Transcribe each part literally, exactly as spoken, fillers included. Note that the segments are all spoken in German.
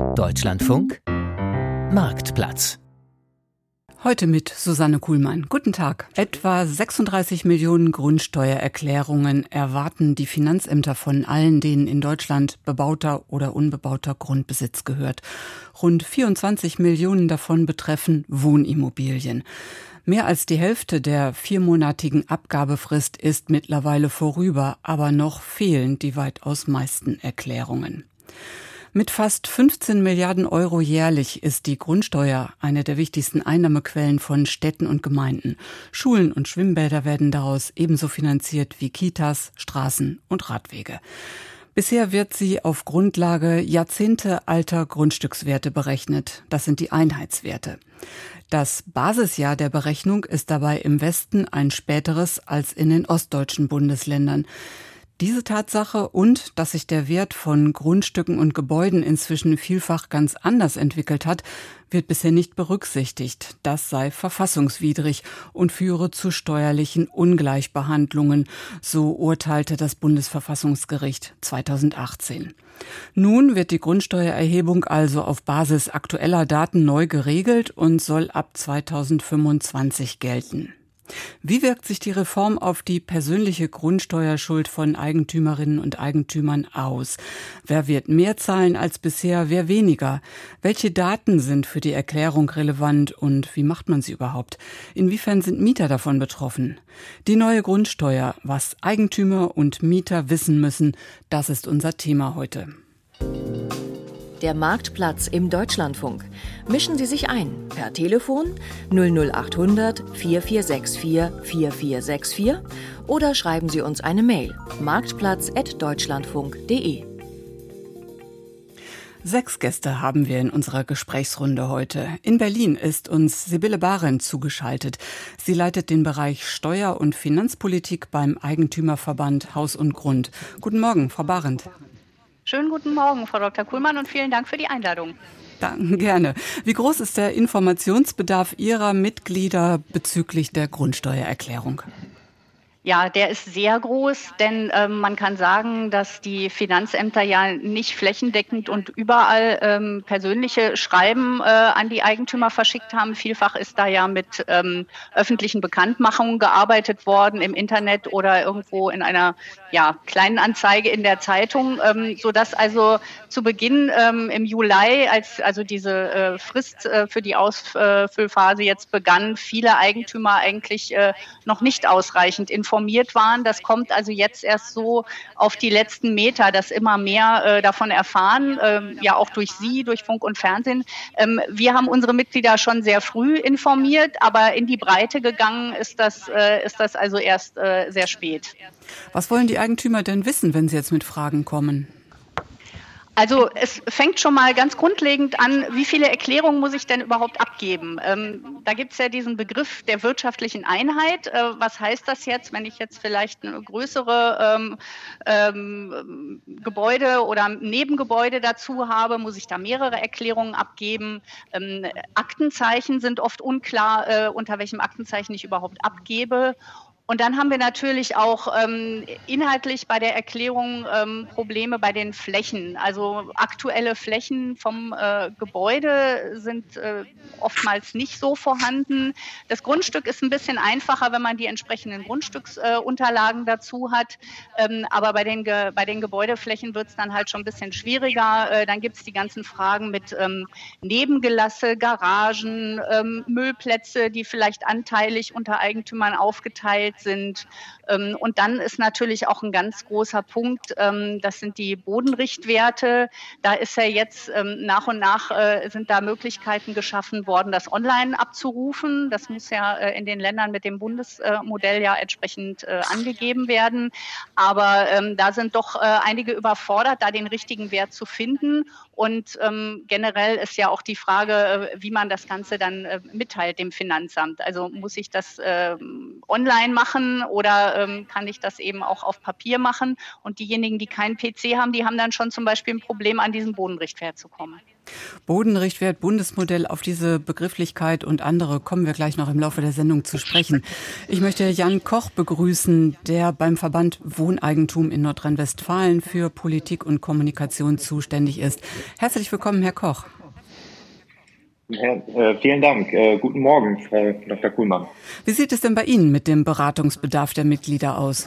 Deutschlandfunk Marktplatz. Heute mit Susanne Kuhlmann. Guten Tag. Etwa sechsunddreißig Millionen Grundsteuererklärungen erwarten die Finanzämter von allen, denen in Deutschland bebauter oder unbebauter Grundbesitz gehört. Rund vierundzwanzig Millionen davon betreffen Wohnimmobilien. Mehr als die Hälfte der viermonatigen Abgabefrist ist mittlerweile vorüber, aber noch fehlen die weitaus meisten Erklärungen. Mit fast fünfzehn Milliarden Euro jährlich ist die Grundsteuer eine der wichtigsten Einnahmequellen von Städten und Gemeinden. Schulen und Schwimmbäder werden daraus ebenso finanziert wie Kitas, Straßen und Radwege. Bisher wird sie auf Grundlage jahrzehntealter Grundstückswerte berechnet. Das sind die Einheitswerte. Das Basisjahr der Berechnung ist dabei im Westen ein späteres als in den ostdeutschen Bundesländern. Diese Tatsache und dass sich der Wert von Grundstücken und Gebäuden inzwischen vielfach ganz anders entwickelt hat, wird bisher nicht berücksichtigt. Das sei verfassungswidrig und führe zu steuerlichen Ungleichbehandlungen, so urteilte das Bundesverfassungsgericht zweitausendachtzehn. Nun wird die Grundsteuererhebung also auf Basis aktueller Daten neu geregelt und soll ab zweitausendfünfundzwanzig gelten. Wie wirkt sich die Reform auf die persönliche Grundsteuerschuld von Eigentümerinnen und Eigentümern aus? Wer wird mehr zahlen als bisher, wer weniger? Welche Daten sind für die Erklärung relevant und wie macht man sie überhaupt? Inwiefern sind Mieter davon betroffen? Die neue Grundsteuer, was Eigentümer und Mieter wissen müssen, das ist unser Thema heute. Der Marktplatz im Deutschlandfunk. Mischen Sie sich ein per Telefon null null acht hundert vier vier sechs vier vier vier sechs vier oder schreiben Sie uns eine Mail marktplatz at deutschlandfunk punkt de. Sechs Gäste haben wir in unserer Gesprächsrunde heute. In Berlin ist uns Sibylle Bahrendt zugeschaltet. Sie leitet den Bereich Steuer- und Finanzpolitik beim Eigentümerverband Haus und Grund. Guten Morgen, Frau Bahrendt. Schönen guten Morgen, Frau Doktor Kuhlmann, und vielen Dank für die Einladung. Danke, gerne. Wie groß ist der Informationsbedarf Ihrer Mitglieder bezüglich der Grundsteuererklärung? Ja, der ist sehr groß, denn ähm, man kann sagen, dass die Finanzämter ja nicht flächendeckend und überall ähm, persönliche Schreiben äh, an die Eigentümer verschickt haben. Vielfach ist da ja mit ähm, öffentlichen Bekanntmachungen gearbeitet worden im Internet oder irgendwo in einer ja, kleinen Anzeige in der Zeitung, ähm, sodass also zu Beginn ähm, im Juli, als also diese äh, Frist äh, für die Ausfüllphase jetzt begann, viele Eigentümer eigentlich äh, noch nicht ausreichend informiert informiert waren. Das kommt also jetzt erst so auf die letzten Meter, dass immer mehr äh, davon erfahren, ähm, ja auch durch Sie, durch Funk und Fernsehen. Ähm, wir haben unsere Mitglieder schon sehr früh informiert, aber in die Breite gegangen ist das, äh, ist das also erst äh, sehr spät. Was wollen die Eigentümer denn wissen, wenn sie jetzt mit Fragen kommen? Also es fängt schon mal ganz grundlegend an, wie viele Erklärungen muss ich denn überhaupt abgeben? Ähm, da gibt es ja diesen Begriff der wirtschaftlichen Einheit. Äh, was heißt das jetzt, wenn ich jetzt vielleicht eine größere ähm, ähm, Gebäude oder Nebengebäude dazu habe, muss ich da mehrere Erklärungen abgeben? Ähm, Aktenzeichen sind oft unklar, äh, unter welchem Aktenzeichen ich überhaupt abgebe. Und dann haben wir natürlich auch ähm, inhaltlich bei der Erklärung ähm, Probleme bei den Flächen. Also aktuelle Flächen vom äh, Gebäude sind äh, oftmals nicht so vorhanden. Das Grundstück ist ein bisschen einfacher, wenn man die entsprechenden Grundstücksunterlagen äh, dazu hat. Ähm, aber bei den, Ge- bei den Gebäudeflächen wird es dann halt schon ein bisschen schwieriger. Äh, dann gibt es die ganzen Fragen mit ähm, Nebengelasse, Garagen, ähm, Müllplätze, die vielleicht anteilig unter Eigentümern aufgeteilt sind. Und dann ist natürlich auch ein ganz großer Punkt, das sind die Bodenrichtwerte. Da ist ja jetzt nach und nach sind da Möglichkeiten geschaffen worden, das online abzurufen. Das muss ja in den Ländern mit dem Bundesmodell ja entsprechend angegeben werden. Aber da sind doch einige überfordert, da den richtigen Wert zu finden. Und ähm, generell ist ja auch die Frage, äh, wie man das Ganze dann äh, mitteilt dem Finanzamt. Also muss ich das äh, online machen oder ähm, kann ich das eben auch auf Papier machen? Und diejenigen, die keinen P C haben, die haben dann schon zum Beispiel ein Problem, an diesen Bodenrichtwert zu kommen. Bodenrichtwert, Bundesmodell, auf diese Begrifflichkeit und andere kommen wir gleich noch im Laufe der Sendung zu sprechen. Ich möchte Jan Koch begrüßen, der beim Verband Wohneigentum in Nordrhein-Westfalen für Politik und Kommunikation zuständig ist. Herzlich willkommen, Herr Koch. Herr, äh, vielen Dank. Äh, guten Morgen, Frau Doktor Kuhlmann. Wie sieht es denn bei Ihnen mit dem Beratungsbedarf der Mitglieder aus?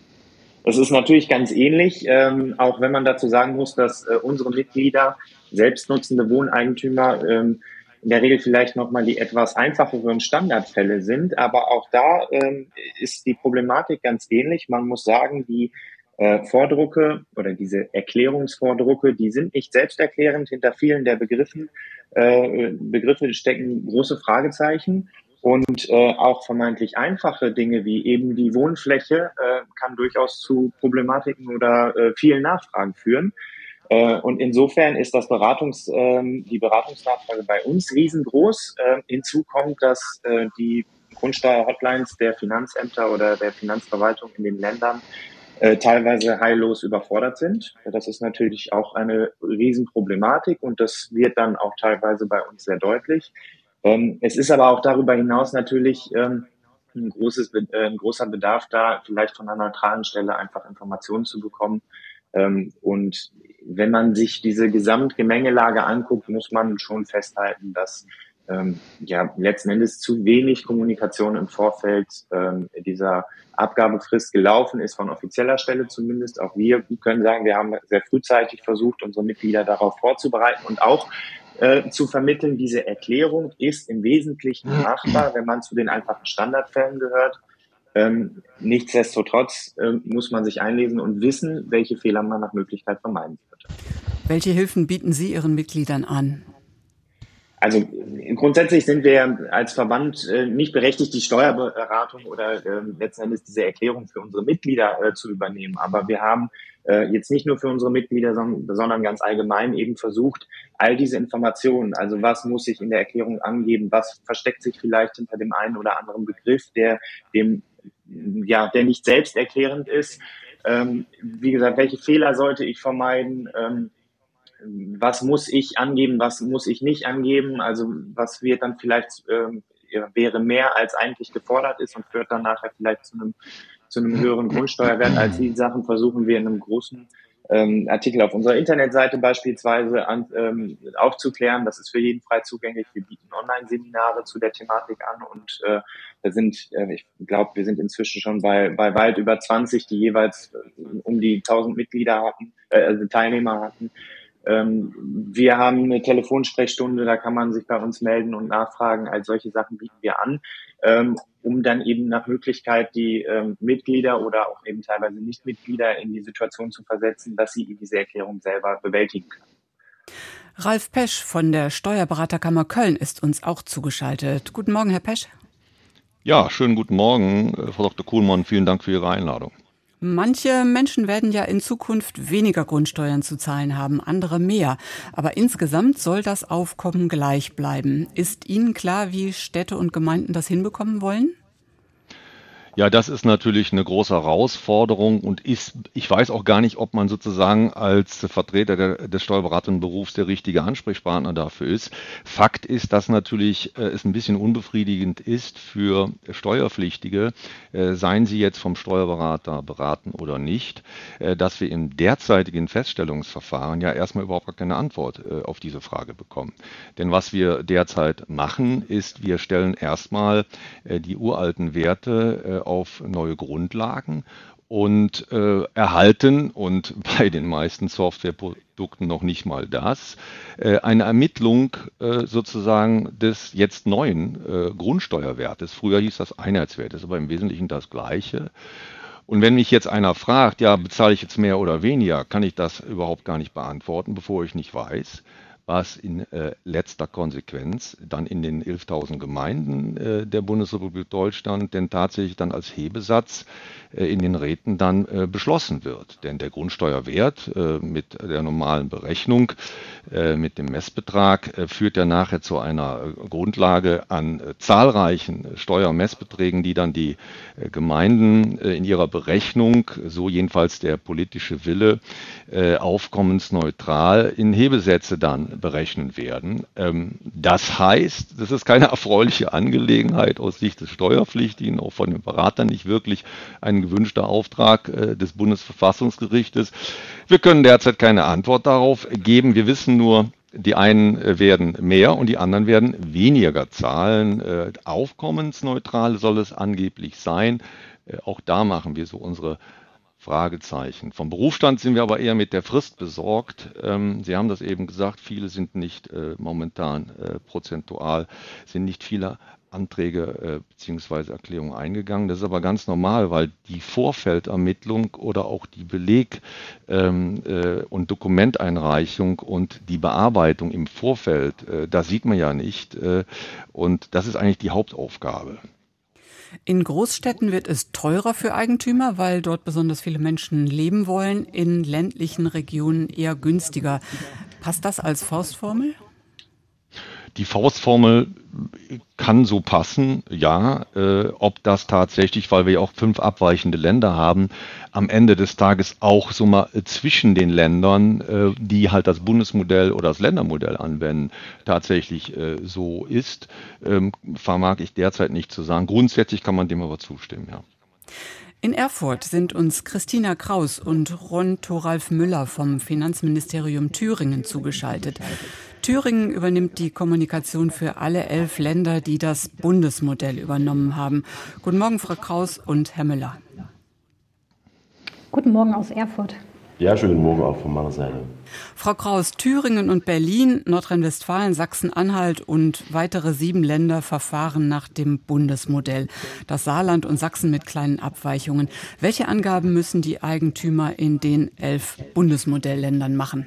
Es ist natürlich ganz ähnlich, ähm, auch wenn man dazu sagen muss, dass äh, unsere Mitglieder, selbstnutzende Wohneigentümer, ähm, in der Regel vielleicht nochmal die etwas einfacheren Standardfälle sind. Aber auch da ähm, ist die Problematik ganz ähnlich. Man muss sagen, die äh, Vordrucke oder diese Erklärungsvordrucke, die sind nicht selbsterklärend. Hinter vielen der Begriffen, äh, Begriffe stecken große Fragezeichen. Und äh, auch vermeintlich einfache Dinge wie eben die Wohnfläche äh, kann durchaus zu Problematiken oder äh, vielen Nachfragen führen. Äh, und insofern ist das Beratungs, äh, die Beratungsnachfrage bei uns riesengroß. Äh, hinzu kommt, dass äh, die Grundsteuer-Hotlines der Finanzämter oder der Finanzverwaltung in den Ländern äh, teilweise heillos überfordert sind. Das ist natürlich auch eine Riesenproblematik und das wird dann auch teilweise bei uns sehr deutlich. Ähm, es ist aber auch darüber hinaus natürlich ähm, ein, großes, äh, ein großer Bedarf da, vielleicht von einer neutralen Stelle einfach Informationen zu bekommen. Ähm, und wenn man sich diese Gesamtgemengelage anguckt, muss man schon festhalten, dass ähm, ja letzten Endes zu wenig Kommunikation im Vorfeld ähm, dieser Abgabefrist gelaufen ist, von offizieller Stelle zumindest. Auch wir können sagen, wir haben sehr frühzeitig versucht, unsere Mitglieder darauf vorzubereiten und auch Äh, zu vermitteln, diese Erklärung ist im Wesentlichen machbar, wenn man zu den einfachen Standardfällen gehört. Ähm, nichtsdestotrotz äh, muss man sich einlesen und wissen, welche Fehler man nach Möglichkeit vermeiden sollte. Welche Hilfen bieten Sie Ihren Mitgliedern an? Also grundsätzlich sind wir als Verband äh, nicht berechtigt, die Steuerberatung oder äh, letzten Endes diese Erklärung für unsere Mitglieder äh, zu übernehmen. Aber wir haben äh, jetzt nicht nur für unsere Mitglieder, sondern, sondern ganz allgemein eben versucht, all diese Informationen, also was muss ich in der Erklärung angeben, was versteckt sich vielleicht hinter dem einen oder anderen Begriff, der dem ja der nicht selbsterklärend ist. Ähm, wie gesagt, welche Fehler sollte ich vermeiden? Ähm, Was muss ich angeben, was muss ich nicht angeben? Also was wird dann vielleicht ähm, wäre mehr als eigentlich gefordert ist und führt dann nachher vielleicht zu einem zu einem höheren Grundsteuerwert. Als die Sachen versuchen wir in einem großen ähm, Artikel auf unserer Internetseite beispielsweise an, ähm, aufzuklären. Das ist für jeden frei zugänglich. Wir bieten Online-Seminare zu der Thematik an und äh, da sind, äh, ich glaube, wir sind inzwischen schon bei bei weit über zwanzig, die jeweils äh, um die tausend Mitglieder hatten, äh, also Teilnehmer hatten. Ähm, wir haben eine Telefonsprechstunde, da kann man sich bei uns melden und nachfragen. All solche Sachen bieten wir an, ähm, um dann eben nach Möglichkeit die ähm, Mitglieder oder auch eben teilweise Nichtmitglieder in die Situation zu versetzen, dass sie diese Erklärung selber bewältigen können. Ralf Pesch von der Steuerberaterkammer Köln ist uns auch zugeschaltet. Guten Morgen, Herr Pesch. Ja, schönen guten Morgen, Frau Doktor Kuhlmann. Vielen Dank für Ihre Einladung. Manche Menschen werden ja in Zukunft weniger Grundsteuern zu zahlen haben, andere mehr. Aber insgesamt soll das Aufkommen gleich bleiben. Ist Ihnen klar, wie Städte und Gemeinden das hinbekommen wollen? Ja, das ist natürlich eine große Herausforderung und ist, ich weiß auch gar nicht, ob man sozusagen als Vertreter der, des Steuerberaterinnenberufs der richtige Ansprechpartner dafür ist. Fakt ist, dass natürlich äh, es ein bisschen unbefriedigend ist für Steuerpflichtige, äh, seien sie jetzt vom Steuerberater beraten oder nicht, äh, dass wir im derzeitigen Feststellungsverfahren ja erstmal überhaupt gar keine Antwort äh, auf diese Frage bekommen. Denn was wir derzeit machen, ist, wir stellen erstmal äh, die uralten Werte äh, auf neue Grundlagen und äh, erhalten, und bei den meisten Softwareprodukten noch nicht mal das, äh, eine Ermittlung äh, sozusagen des jetzt neuen äh, Grundsteuerwertes. Früher hieß das Einheitswert, ist aber im Wesentlichen das Gleiche. Und wenn mich jetzt einer fragt, ja, bezahle ich jetzt mehr oder weniger, kann ich das überhaupt gar nicht beantworten, bevor ich nicht weiß, was in äh, letzter Konsequenz dann in den elftausend Gemeinden äh, der Bundesrepublik Deutschland denn tatsächlich dann als Hebesatz äh, in den Räten dann äh, beschlossen wird. Denn der Grundsteuerwert äh, mit der normalen Berechnung, äh, mit dem Messbetrag, äh, führt ja nachher zu einer äh, Grundlage an äh, zahlreichen Steuermessbeträgen, die dann die äh, Gemeinden äh, in ihrer Berechnung, so jedenfalls der politische Wille, äh, aufkommensneutral in Hebesätze dann berechnen werden. Ähm, das heißt, das ist keine erfreuliche Angelegenheit aus Sicht des Steuerpflichtigen, auch von den Beratern nicht wirklich ein gewünschter Auftrag äh, des Bundesverfassungsgerichtes. Wir können derzeit keine Antwort darauf geben. Wir wissen nur, die einen werden mehr und die anderen werden weniger zahlen. Äh, aufkommensneutral soll es angeblich sein. Äh, auch da machen wir so unsere Fragezeichen. Vom Berufsstand sind wir aber eher mit der Frist besorgt. Ähm, Sie haben das eben gesagt, viele sind nicht äh, momentan äh, prozentual, sind nicht viele Anträge äh, bzw. Erklärungen eingegangen. Das ist aber ganz normal, weil die Vorfeldermittlung oder auch die Beleg- ähm, äh, und Dokumenteinreichung und die Bearbeitung im Vorfeld, äh, das sieht man ja nicht. Äh, und das ist eigentlich die Hauptaufgabe. In Großstädten wird es teurer für Eigentümer, weil dort besonders viele Menschen leben wollen. In ländlichen Regionen eher günstiger. Passt das als Faustformel? Die Faustformel kann so passen, ja. Äh, ob das tatsächlich, weil wir ja auch fünf abweichende Länder haben, am Ende des Tages auch so mal zwischen den Ländern, äh, die halt das Bundesmodell oder das Ländermodell anwenden, tatsächlich äh, so ist, ähm, vermag ich derzeit nicht zu sagen. Grundsätzlich kann man dem aber zustimmen, ja. In Erfurt sind uns Christina Kraus und Ron Thoralf Müller vom Finanzministerium Thüringen zugeschaltet. Thüringen übernimmt die Kommunikation für alle elf Länder, die das Bundesmodell übernommen haben. Guten Morgen, Frau Kraus und Herr Müller. Guten Morgen aus Erfurt. Ja, schönen Morgen auch von meiner Seite. Frau Kraus, Thüringen und Berlin, Nordrhein-Westfalen, Sachsen-Anhalt und weitere sieben Länder verfahren nach dem Bundesmodell. Das Saarland und Sachsen mit kleinen Abweichungen. Welche Angaben müssen die Eigentümer in den elf Bundesmodellländern machen?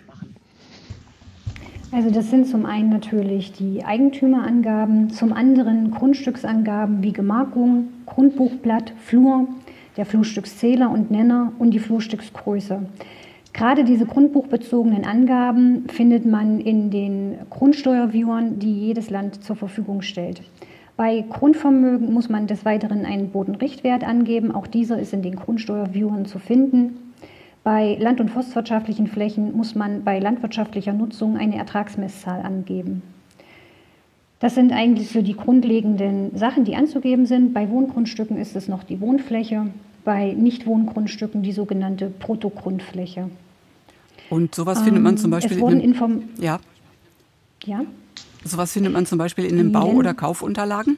Also das sind zum einen natürlich die Eigentümerangaben, zum anderen Grundstücksangaben wie Gemarkung, Grundbuchblatt, Flur, der Flurstückszähler und Nenner und die Flurstücksgröße. Gerade diese grundbuchbezogenen Angaben findet man in den Grundsteuerviewern, die jedes Land zur Verfügung stellt. Bei Grundvermögen muss man des Weiteren einen Bodenrichtwert angeben. Auch dieser ist in den Grundsteuerviewern zu finden. Bei land- und forstwirtschaftlichen Flächen muss man bei landwirtschaftlicher Nutzung eine Ertragsmesszahl angeben. Das sind eigentlich so die grundlegenden Sachen, die anzugeben sind. Bei Wohngrundstücken ist es noch die Wohnfläche, bei Nichtwohngrundstücken die sogenannte Bruttogrundfläche. Und sowas findet man zum Beispiel in den, Inform- ja. Ja? Sowas findet man zum Beispiel in den Bau- oder Kaufunterlagen?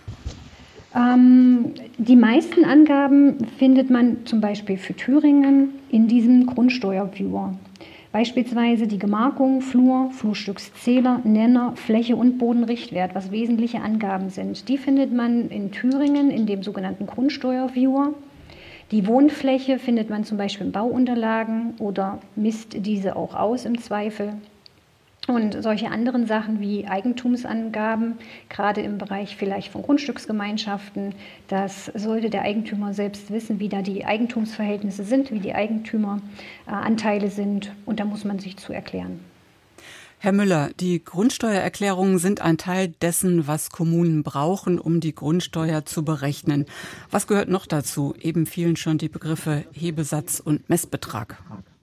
Ähm, die meisten Angaben findet man zum Beispiel für Thüringen in diesem Grundsteuerviewer. Beispielsweise die Gemarkung, Flur, Flurstückszähler, Nenner, Fläche und Bodenrichtwert, was wesentliche Angaben sind. Die findet man in Thüringen in dem sogenannten Grundsteuerviewer. Die Wohnfläche findet man zum Beispiel in Bauunterlagen oder misst diese auch aus im Zweifel. Und solche anderen Sachen wie Eigentumsangaben, gerade im Bereich vielleicht von Grundstücksgemeinschaften, das sollte der Eigentümer selbst wissen, wie da die Eigentumsverhältnisse sind, wie die Eigentümeranteile sind, und da muss man sich zu erklären. Herr Müller, die Grundsteuererklärungen sind ein Teil dessen, was Kommunen brauchen, um die Grundsteuer zu berechnen. Was gehört noch dazu? Eben fielen schon die Begriffe Hebesatz und Messbetrag.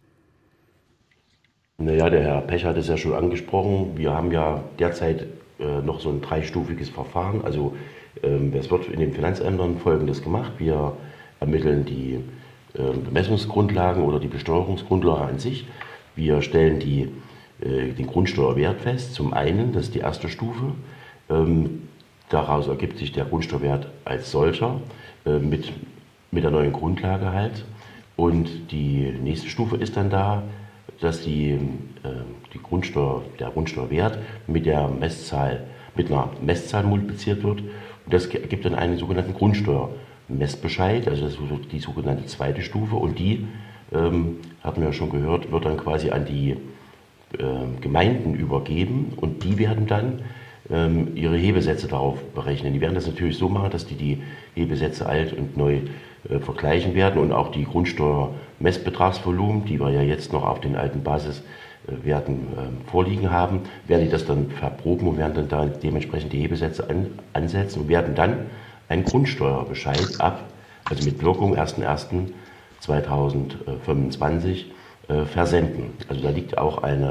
Naja, der Herr Pech hat es ja schon angesprochen. Wir haben ja derzeit äh, noch so ein dreistufiges Verfahren. Also ähm, es wird in den Finanzämtern Folgendes gemacht. Wir ermitteln die äh, Bemessungsgrundlagen oder die Besteuerungsgrundlage an sich. Wir stellen die, äh, den Grundsteuerwert fest. Zum einen, das ist die erste Stufe. Ähm, daraus ergibt sich der Grundsteuerwert als solcher äh, mit, mit der neuen Grundlage halt. Und die nächste Stufe ist dann da, dass die, äh, die Grundsteuer, der Grundsteuerwert mit der Messzahl, mit einer Messzahl multipliziert wird. Und das ergibt dann einen sogenannten Grundsteuermessbescheid, also das ist die sogenannte zweite Stufe. Und die, ähm, hatten wir ja schon gehört, wird dann quasi an die äh, Gemeinden übergeben. Und die werden dann ähm, ihre Hebesätze darauf berechnen. Die werden das natürlich so machen, dass die die Hebesätze alt und neu äh, vergleichen werden und auch die Grundsteuermessbetragsvolumen, die wir ja jetzt noch auf den alten Basiswerten äh, vorliegen haben, werden die das dann verproben und werden dann da dementsprechend die Hebesätze an, ansetzen und werden dann einen Grundsteuerbescheid ab, also mit Wirkung erster erster zweitausendfünfundzwanzig äh, versenden. Also da liegt auch eine,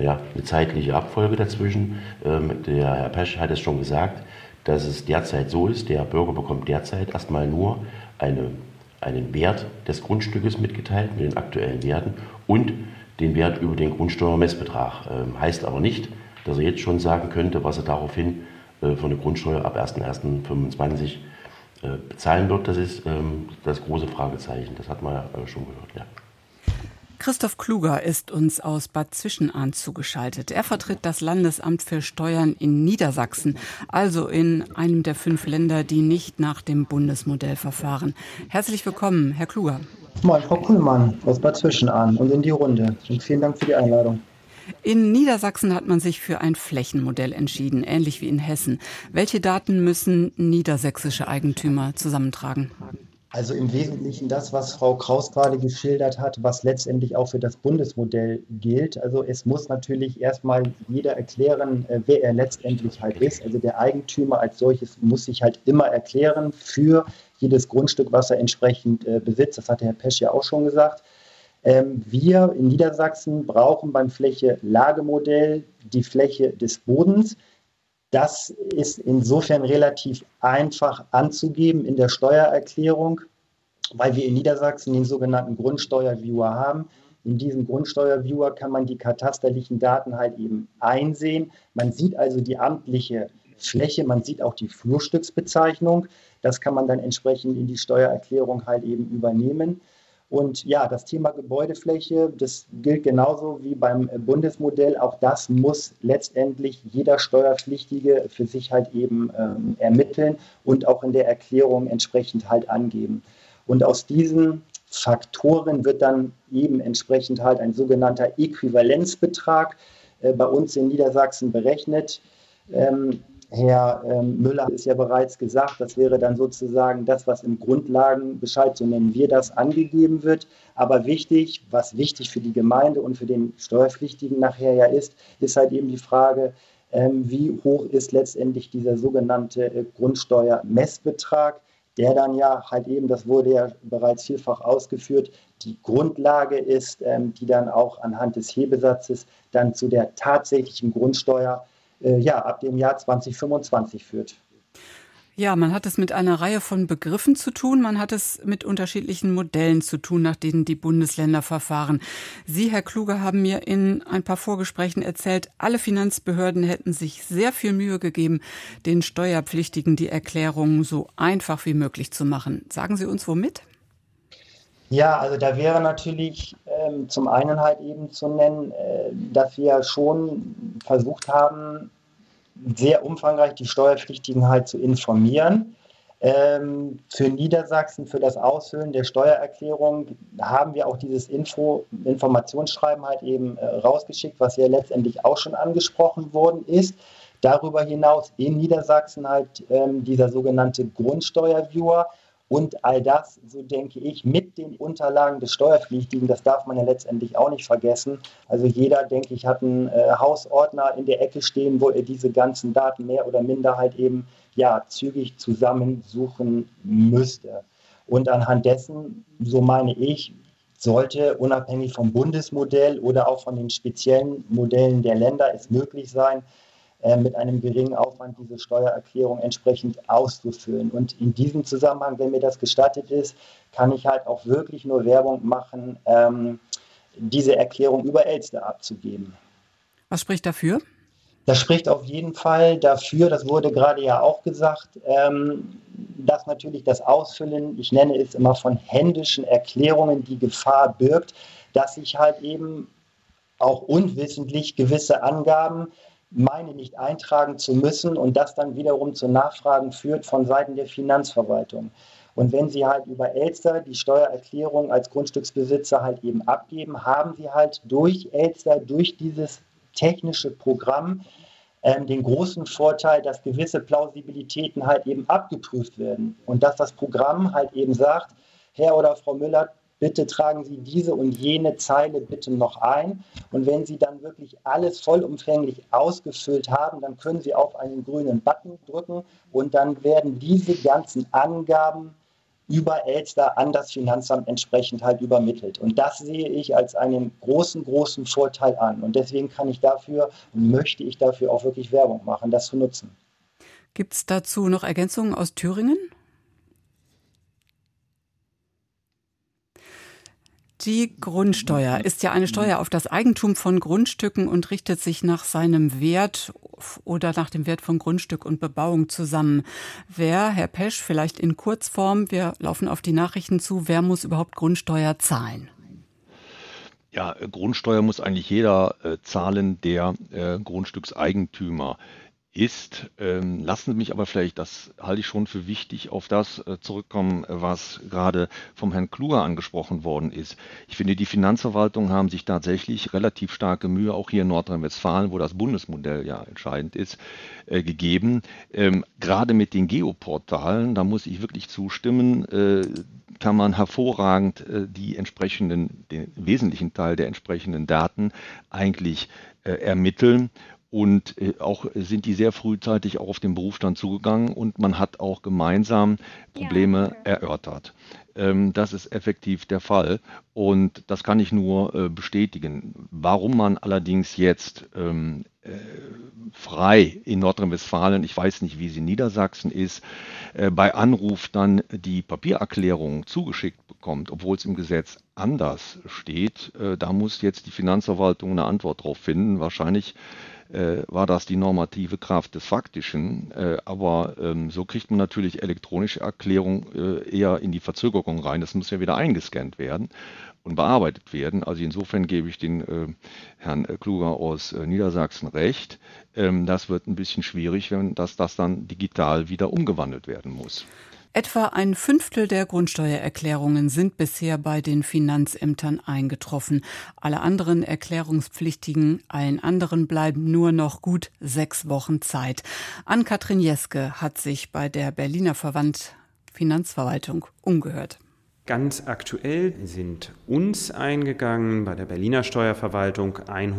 ja, eine zeitliche Abfolge dazwischen. Ähm, der Herr Pesch hat es schon gesagt, dass es derzeit so ist, der Bürger bekommt derzeit erstmal nur eine, einen Wert des Grundstückes mitgeteilt mit den aktuellen Werten und den Wert über den Grundsteuermessbetrag. Ähm, heißt aber nicht, dass er jetzt schon sagen könnte, was er daraufhin äh, für eine Grundsteuer ab erster erster fünfundzwanzig äh, bezahlen wird. Das ist ähm, das große Fragezeichen. Das hat man ja äh, schon gehört. Ja. Christoph Kluger ist uns aus Bad Zwischenahn zugeschaltet. Er vertritt das Landesamt für Steuern in Niedersachsen, also in einem der fünf Länder, die nicht nach dem Bundesmodell verfahren. Herzlich willkommen, Herr Kluger. Moin, Frau Kuhlmann aus Bad Zwischenahn und in die Runde. Und vielen Dank für die Einladung. In Niedersachsen hat man sich für ein Flächenmodell entschieden, ähnlich wie in Hessen. Welche Daten müssen niedersächsische Eigentümer zusammentragen? Also im Wesentlichen das, was Frau Kraus gerade geschildert hat, was letztendlich auch für das Bundesmodell gilt. Also es muss natürlich erstmal jeder erklären, wer er letztendlich halt ist. Also der Eigentümer als solches muss sich halt immer erklären für jedes Grundstück, was er entsprechend äh, besitzt. Das hat der Herr Pesch ja auch schon gesagt. Ähm, wir in Niedersachsen brauchen beim Fläche-Lagemodell die Fläche des Bodens. Das ist insofern relativ einfach anzugeben in der Steuererklärung, weil wir in Niedersachsen den sogenannten Grundsteuerviewer haben. In diesem Grundsteuerviewer kann man die katasterlichen Daten halt eben einsehen. Man sieht also die amtliche Fläche, man sieht auch die Flurstücksbezeichnung. Das kann man dann entsprechend in die Steuererklärung halt eben übernehmen. Und ja, das Thema Gebäudefläche, das gilt genauso wie beim Bundesmodell. Auch das muss letztendlich jeder Steuerpflichtige für sich halt eben ähm, ermitteln und auch in der Erklärung entsprechend halt angeben. Und aus diesen Faktoren wird dann eben entsprechend halt ein sogenannter Äquivalenzbetrag äh, bei uns in Niedersachsen berechnet. Ähm, Herr ähm, Müller hat es ja bereits gesagt, das wäre dann sozusagen das, was im Grundlagenbescheid, so nennen wir das, angegeben wird. Aber wichtig, was wichtig für die Gemeinde und für den Steuerpflichtigen nachher ja ist, ist halt eben die Frage, ähm, wie hoch ist letztendlich dieser sogenannte äh, Grundsteuermessbetrag, der dann ja halt eben, das wurde ja bereits vielfach ausgeführt, die Grundlage ist, ähm, die dann auch anhand des Hebesatzes dann zu der tatsächlichen Grundsteuer ja, ab dem Jahr zwanzig fünfundzwanzig führt. Ja, man hat es mit einer Reihe von Begriffen zu tun. Man hat es mit unterschiedlichen Modellen zu tun, nach denen die Bundesländer verfahren. Sie, Herr Kluger, haben mir in ein paar Vorgesprächen erzählt, alle Finanzbehörden hätten sich sehr viel Mühe gegeben, den Steuerpflichtigen die Erklärungen so einfach wie möglich zu machen. Sagen Sie uns, womit? Ja, also da wäre natürlich ähm, zum einen halt eben zu nennen, äh, dass wir schon versucht haben, sehr umfangreich die Steuerpflichtigen halt zu informieren. Ähm, für Niedersachsen, für das Ausfüllen der Steuererklärung haben wir auch dieses Info, Informationsschreiben halt eben äh, rausgeschickt, was ja letztendlich auch schon angesprochen worden ist. Darüber hinaus in Niedersachsen halt ähm, dieser sogenannte Grundsteuerviewer. Und all das, so denke ich, mit den Unterlagen des Steuerpflichtigen, das darf man ja letztendlich auch nicht vergessen. Also jeder, denke ich, hat einen äh, Hausordner in der Ecke stehen, wo er diese ganzen Daten mehr oder minder halt eben ja, zügig zusammensuchen müsste. Und anhand dessen, so meine ich, sollte unabhängig vom Bundesmodell oder auch von den speziellen Modellen der Länder es möglich sein, mit einem geringen Aufwand diese Steuererklärung entsprechend auszufüllen. Und in diesem Zusammenhang, wenn mir das gestattet ist, kann ich halt auch wirklich nur Werbung machen, ähm, diese Erklärung über Elster abzugeben. Was spricht dafür? Das spricht auf jeden Fall dafür, das wurde gerade ja auch gesagt, ähm, dass natürlich das Ausfüllen, ich nenne es immer von händischen Erklärungen, die Gefahr birgt, dass sich halt eben auch unwissentlich gewisse Angaben meine nicht eintragen zu müssen und das dann wiederum zu Nachfragen führt von Seiten der Finanzverwaltung. Und wenn Sie halt über Elster die Steuererklärung als Grundstücksbesitzer halt eben abgeben, haben Sie halt durch Elster, durch dieses technische Programm ähm, den großen Vorteil, dass gewisse Plausibilitäten halt eben abgeprüft werden und dass das Programm halt eben sagt, Herr oder Frau Müller, bitte tragen Sie diese und jene Zeile bitte noch ein. Und wenn Sie dann wirklich alles vollumfänglich ausgefüllt haben, dann können Sie auf einen grünen Button drücken und dann werden diese ganzen Angaben über Elster an das Finanzamt entsprechend halt übermittelt. Und das sehe ich als einen großen, großen Vorteil an. Und deswegen kann ich dafür und möchte ich dafür auch wirklich Werbung machen, das zu nutzen. Gibt es dazu noch Ergänzungen aus Thüringen? Die Grundsteuer ist ja eine Steuer auf das Eigentum von Grundstücken und richtet sich nach seinem Wert oder nach dem Wert von Grundstück und Bebauung zusammen. Wer, Herr Pesch, vielleicht in Kurzform, wir laufen auf die Nachrichten zu, wer muss überhaupt Grundsteuer zahlen? Ja, Grundsteuer muss eigentlich jeder äh, zahlen, der äh, Grundstückseigentümer ist. Ähm, lassen Sie mich aber vielleicht, das halte ich schon für wichtig, auf das äh, zurückkommen, was gerade vom Herrn Kluger angesprochen worden ist. Ich finde, die Finanzverwaltungen haben sich tatsächlich relativ starke Mühe, auch hier in Nordrhein-Westfalen, wo das Bundesmodell ja entscheidend ist, äh, gegeben. Ähm, gerade mit den Geoportalen, da muss ich wirklich zustimmen, äh, kann man hervorragend äh, die entsprechenden, den wesentlichen Teil der entsprechenden Daten eigentlich äh, ermitteln. Und auch sind die sehr frühzeitig auch auf den Berufsstand zugegangen und man hat auch gemeinsam Probleme ja, erörtert. Das ist effektiv der Fall und das kann ich nur bestätigen. Warum man allerdings jetzt ähm, äh, frei in Nordrhein-Westfalen, ich weiß nicht, wie es in Niedersachsen ist, äh, bei Anruf dann die Papiererklärung zugeschickt bekommt, obwohl es im Gesetz anders steht, äh, da muss jetzt die Finanzverwaltung eine Antwort drauf finden. Wahrscheinlich Äh, war das die normative Kraft des Faktischen. Äh, aber ähm, so kriegt man natürlich elektronische Erklärung äh, eher in die Verzögerung rein. Das muss ja wieder eingescannt werden und bearbeitet werden. Also insofern gebe ich den äh, Herrn Kluger aus äh, Niedersachsen recht. Ähm, das wird ein bisschen schwierig, wenn das, das dann digital wieder umgewandelt werden muss. Etwa ein Fünftel der Grundsteuererklärungen sind bisher bei den Finanzämtern eingetroffen. Alle anderen Erklärungspflichtigen, allen anderen bleiben nur noch gut sechs Wochen Zeit. Ann-Kathrin Jeske hat sich bei der Berliner Verband Finanzverwaltung umgehört. Ganz aktuell sind uns eingegangen bei der Berliner Steuerverwaltung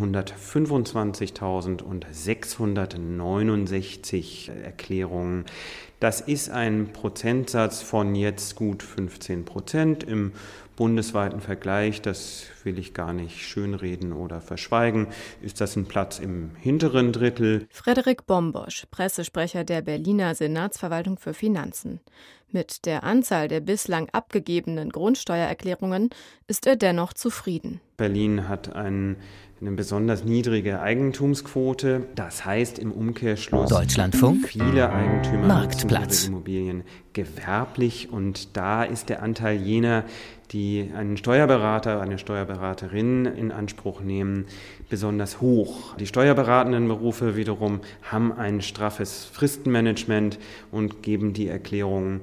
hundertfünfundzwanzigtausendsechshundertneunundsechzig Erklärungen. Das ist ein Prozentsatz von jetzt gut fünfzehn Prozent im bundesweiten Vergleich. Das will ich gar nicht schönreden oder verschweigen. Ist das ein Platz im hinteren Drittel? Frederik Bombosch, Pressesprecher der Berliner Senatsverwaltung für Finanzen. Mit der Anzahl der bislang abgegebenen Grundsteuererklärungen ist er dennoch zufrieden. Berlin hat ein, eine besonders niedrige Eigentumsquote. Das heißt im Umkehrschluss, Deutschlandfunk, viele Eigentümer Marktplatz, nutzen ihre Immobilien gewerblich. Und da ist der Anteil jener, die einen Steuerberater, eine Steuerberaterin in Anspruch nehmen, besonders hoch. Die steuerberatenden Berufe wiederum haben ein straffes Fristenmanagement und geben die Erklärungen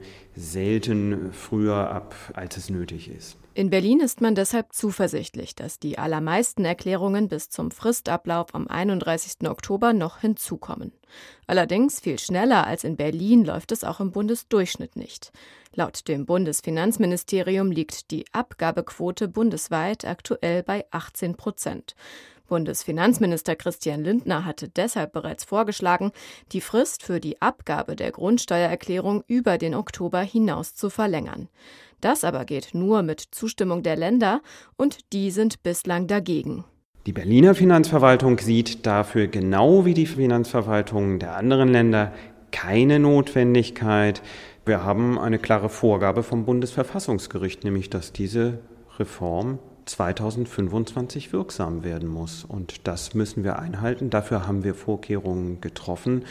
selten früher ab, als es nötig ist. In Berlin ist man deshalb zuversichtlich, dass die allermeisten Erklärungen bis zum Fristablauf am einunddreißigsten Oktober noch hinzukommen. Allerdings viel schneller als in Berlin läuft es auch im Bundesdurchschnitt nicht. Laut dem Bundesfinanzministerium liegt die Abgabequote bundesweit aktuell bei achtzehn Prozent. Bundesfinanzminister Christian Lindner hatte deshalb bereits vorgeschlagen, die Frist für die Abgabe der Grundsteuererklärung über den Oktober hinaus zu verlängern. Das aber geht nur mit Zustimmung der Länder und die sind bislang dagegen. Die Berliner Finanzverwaltung sieht dafür genau wie die Finanzverwaltungen der anderen Länder keine Notwendigkeit. Wir haben eine klare Vorgabe vom Bundesverfassungsgericht, nämlich dass diese Reform zweitausendfünfundzwanzig wirksam werden muss. Und das müssen wir einhalten. Dafür haben wir Vorkehrungen getroffen.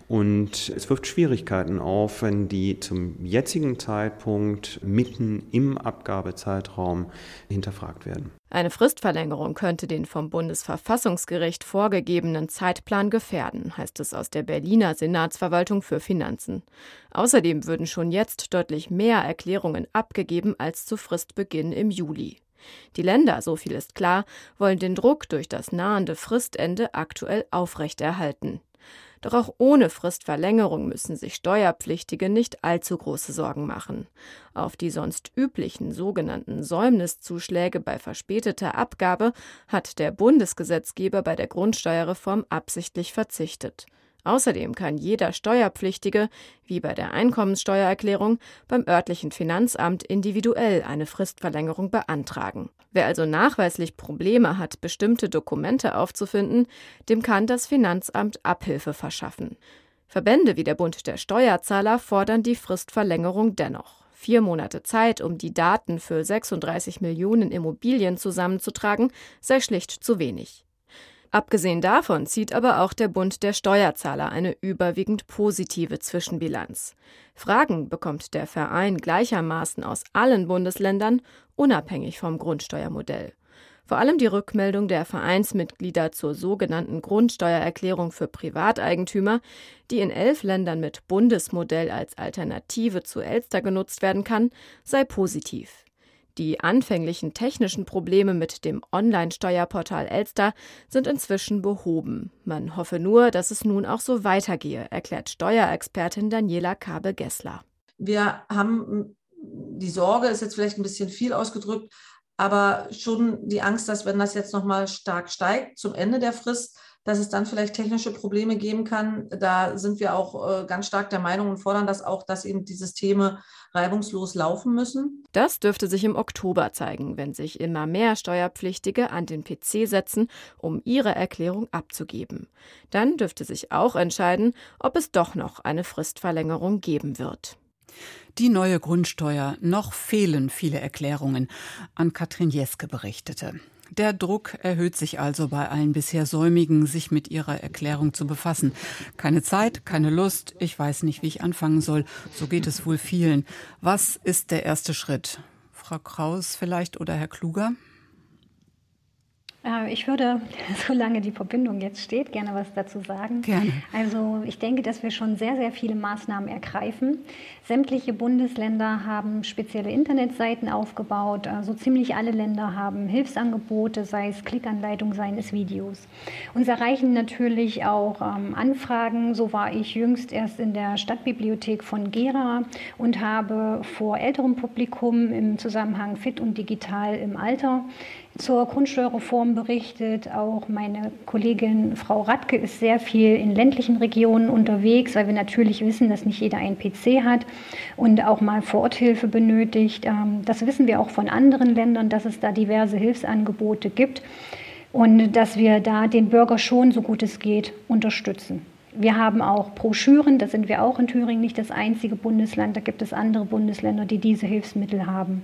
Und es wirft Schwierigkeiten auf, wenn die zum jetzigen Zeitpunkt mitten im Abgabezeitraum hinterfragt werden. Eine Fristverlängerung könnte den vom Bundesverfassungsgericht vorgegebenen Zeitplan gefährden, heißt es aus der Berliner Senatsverwaltung für Finanzen. Außerdem würden schon jetzt deutlich mehr Erklärungen abgegeben als zu Fristbeginn im Juli. Die Länder, so viel ist klar, wollen den Druck durch das nahende Fristende aktuell aufrechterhalten. Doch auch ohne Fristverlängerung müssen sich Steuerpflichtige nicht allzu große Sorgen machen. Auf die sonst üblichen sogenannten Säumniszuschläge bei verspäteter Abgabe hat der Bundesgesetzgeber bei der Grundsteuerreform absichtlich verzichtet. Außerdem kann jeder Steuerpflichtige, wie bei der Einkommenssteuererklärung, beim örtlichen Finanzamt individuell eine Fristverlängerung beantragen. Wer also nachweislich Probleme hat, bestimmte Dokumente aufzufinden, dem kann das Finanzamt Abhilfe verschaffen. Verbände wie der Bund der Steuerzahler fordern die Fristverlängerung dennoch. Vier Monate Zeit, um die Daten für sechsunddreißig Millionen Immobilien zusammenzutragen, sei schlicht zu wenig. Abgesehen davon zieht aber auch der Bund der Steuerzahler eine überwiegend positive Zwischenbilanz. Fragen bekommt der Verein gleichermaßen aus allen Bundesländern, unabhängig vom Grundsteuermodell. Vor allem die Rückmeldung der Vereinsmitglieder zur sogenannten Grundsteuererklärung für Privateigentümer, die in elf Ländern mit Bundesmodell als Alternative zu Elster genutzt werden kann, sei positiv. Die anfänglichen technischen Probleme mit dem Online-Steuerportal Elster sind inzwischen behoben. Man hoffe nur, dass es nun auch so weitergehe, erklärt Steuerexpertin Daniela Kabe-Gessler. Wir haben die Sorge, ist jetzt vielleicht ein bisschen viel ausgedrückt, aber schon die Angst, dass wenn das jetzt nochmal stark steigt zum Ende der Frist, dass es dann vielleicht technische Probleme geben kann. Da sind wir auch äh, ganz stark der Meinung und fordern das auch, dass eben die Systeme reibungslos laufen müssen. Das dürfte sich im Oktober zeigen, wenn sich immer mehr Steuerpflichtige an den P C setzen, um ihre Erklärung abzugeben. Dann dürfte sich auch entscheiden, ob es doch noch eine Fristverlängerung geben wird. Die neue Grundsteuer. Noch fehlen viele Erklärungen. Ann-Kathrin Jeske berichtete. Der Druck erhöht sich also bei allen bisher Säumigen, sich mit ihrer Erklärung zu befassen. Keine Zeit, keine Lust, ich weiß nicht, wie ich anfangen soll. So geht es wohl vielen. Was ist der erste Schritt? Frau Kraus vielleicht oder Herr Kluger? Ich würde, solange die Verbindung jetzt steht, gerne was dazu sagen. Gerne. Also ich denke, dass wir schon sehr, sehr viele Maßnahmen ergreifen. Sämtliche Bundesländer haben spezielle Internetseiten aufgebaut. So ziemlich alle Länder haben Hilfsangebote, sei es Klickanleitung, seien es Videos. Uns erreichen natürlich auch ähm, Anfragen. So war ich jüngst erst in der Stadtbibliothek von Gera und habe vor älterem Publikum im Zusammenhang Fit und Digital im Alter zur Grundsteuerreform berichtet. Auch meine Kollegin Frau Radke ist sehr viel in ländlichen Regionen unterwegs, weil wir natürlich wissen, dass nicht jeder einen P C hat und auch mal Vororthilfe benötigt. Das wissen wir auch von anderen Ländern, dass es da diverse Hilfsangebote gibt und dass wir da den Bürger schon, so gut es geht, unterstützen. Wir haben auch Broschüren, da sind wir auch in Thüringen nicht das einzige Bundesland, da gibt es andere Bundesländer, die diese Hilfsmittel haben.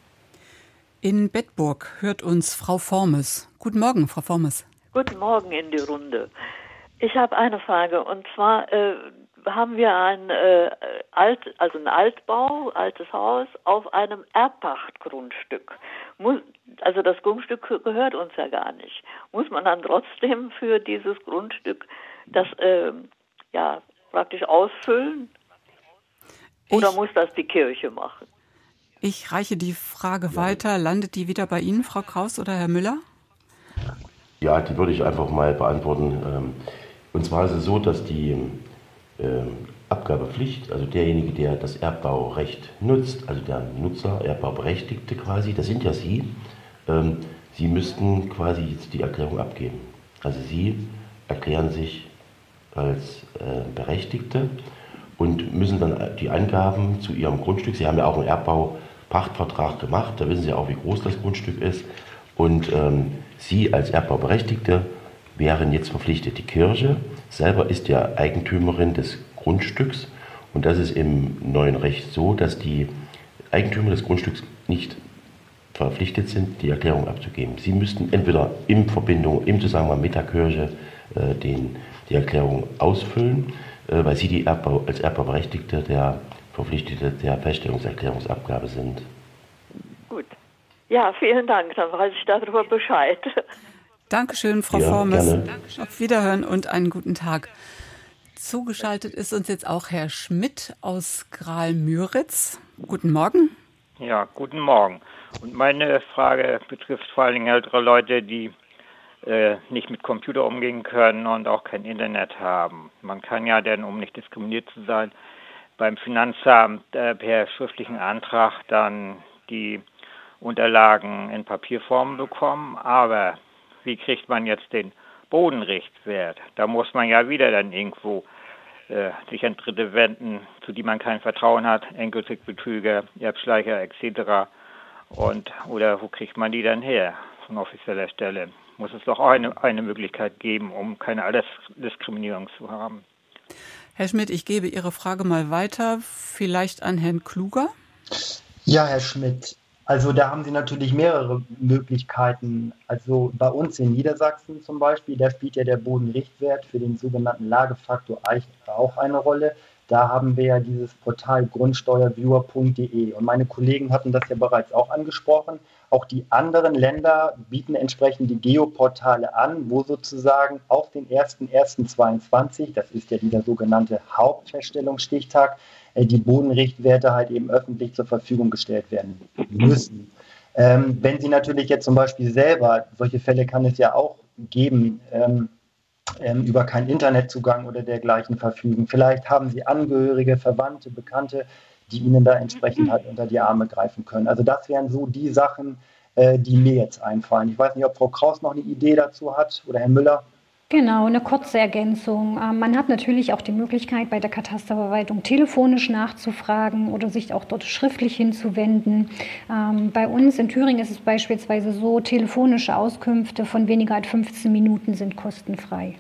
In Bedburg hört uns Frau Formes. Guten Morgen, Frau Formes. Guten Morgen in die Runde. Ich habe eine Frage und zwar äh, haben wir ein äh, Alt, also ein Altbau, altes Haus auf einem Erbpachtgrundstück. Muss, also das Grundstück gehört uns ja gar nicht. Muss man dann trotzdem für dieses Grundstück das äh, ja praktisch ausfüllen? Oder ich muss das die Kirche machen? Ich reiche die Frage weiter. Landet die wieder bei Ihnen, Frau Kraus oder Herr Müller? Ja, die würde ich einfach mal beantworten. Und zwar ist es so, dass die Abgabepflicht, also derjenige, der das Erbbaurecht nutzt, also der Nutzer, Erbbauberechtigte quasi, das sind ja Sie, Sie müssten quasi jetzt die Erklärung abgeben. Also Sie erklären sich als Berechtigte und müssen dann die Angaben zu Ihrem Grundstück, Sie haben ja auch einen Erbbaupachtvertrag gemacht, da wissen Sie auch, wie groß das Grundstück ist. Und ähm, Sie als Erbbauberechtigte wären jetzt verpflichtet. Die Kirche selber ist ja Eigentümerin des Grundstücks und das ist im neuen Recht so, dass die Eigentümer des Grundstücks nicht verpflichtet sind, die Erklärung abzugeben. Sie müssten entweder in Verbindung, im Zusammenhang mit der Kirche äh, den, die Erklärung ausfüllen, weil Sie die Erbbau, als Erbbauberechtigte der Verpflichtete der Feststellungserklärungsabgabe sind. Gut. Ja, vielen Dank, dann weiß ich darüber Bescheid. Dankeschön, Frau ja, Formes. Gerne. Auf Wiederhören und einen guten Tag. Zugeschaltet ist uns jetzt auch Herr Schmidt aus Graal-Müritz. Guten Morgen. Ja, guten Morgen. Und meine Frage betrifft vor allen Dingen ältere Leute, die nicht mit Computer umgehen können und auch kein Internet haben. Man kann ja dann, um nicht diskriminiert zu sein, beim Finanzamt äh, per schriftlichen Antrag dann die Unterlagen in Papierform bekommen. Aber wie kriegt man jetzt den Bodenrichtwert. Da muss man ja wieder dann irgendwo äh, sich an Dritte wenden, zu die man kein Vertrauen hat, Enkeltrickbetrüger, Erbschleicher et cetera. Und oder wo kriegt man die dann her von offizieller Stelle? Muss es doch auch eine, eine Möglichkeit geben, um keine Altersdiskriminierung zu haben. Herr Schmidt, ich gebe Ihre Frage mal weiter, vielleicht an Herrn Kluger. Ja, Herr Schmidt, also da haben Sie natürlich mehrere Möglichkeiten. Also bei uns in Niedersachsen zum Beispiel, da spielt ja der Bodenrichtwert für den sogenannten Lagefaktor auch eine Rolle. Da haben wir ja dieses Portal grundsteuerviewer punkt de und meine Kollegen hatten das ja bereits auch angesprochen. Auch die anderen Länder bieten entsprechend die Geoportale an, wo sozusagen auf den ersten ersten zweiundzwanzig, das ist ja dieser sogenannte Hauptfeststellungsstichtag, die Bodenrichtwerte halt eben öffentlich zur Verfügung gestellt werden müssen. Ähm, wenn Sie natürlich jetzt zum Beispiel selber, solche Fälle kann es ja auch geben, ähm, ähm, über keinen Internetzugang oder dergleichen verfügen. Vielleicht haben Sie Angehörige, Verwandte, Bekannte, die Ihnen da entsprechend halt unter die Arme greifen können. Also das wären so die Sachen, äh, die mir jetzt einfallen. Ich weiß nicht, ob Frau Kraus noch eine Idee dazu hat oder Herr Müller. Genau, eine kurze Ergänzung. Man hat natürlich auch die Möglichkeit, bei der Katasterverwaltung telefonisch nachzufragen oder sich auch dort schriftlich hinzuwenden. Bei uns in Thüringen ist es beispielsweise so, telefonische Auskünfte von weniger als fünfzehn Minuten sind kostenfrei.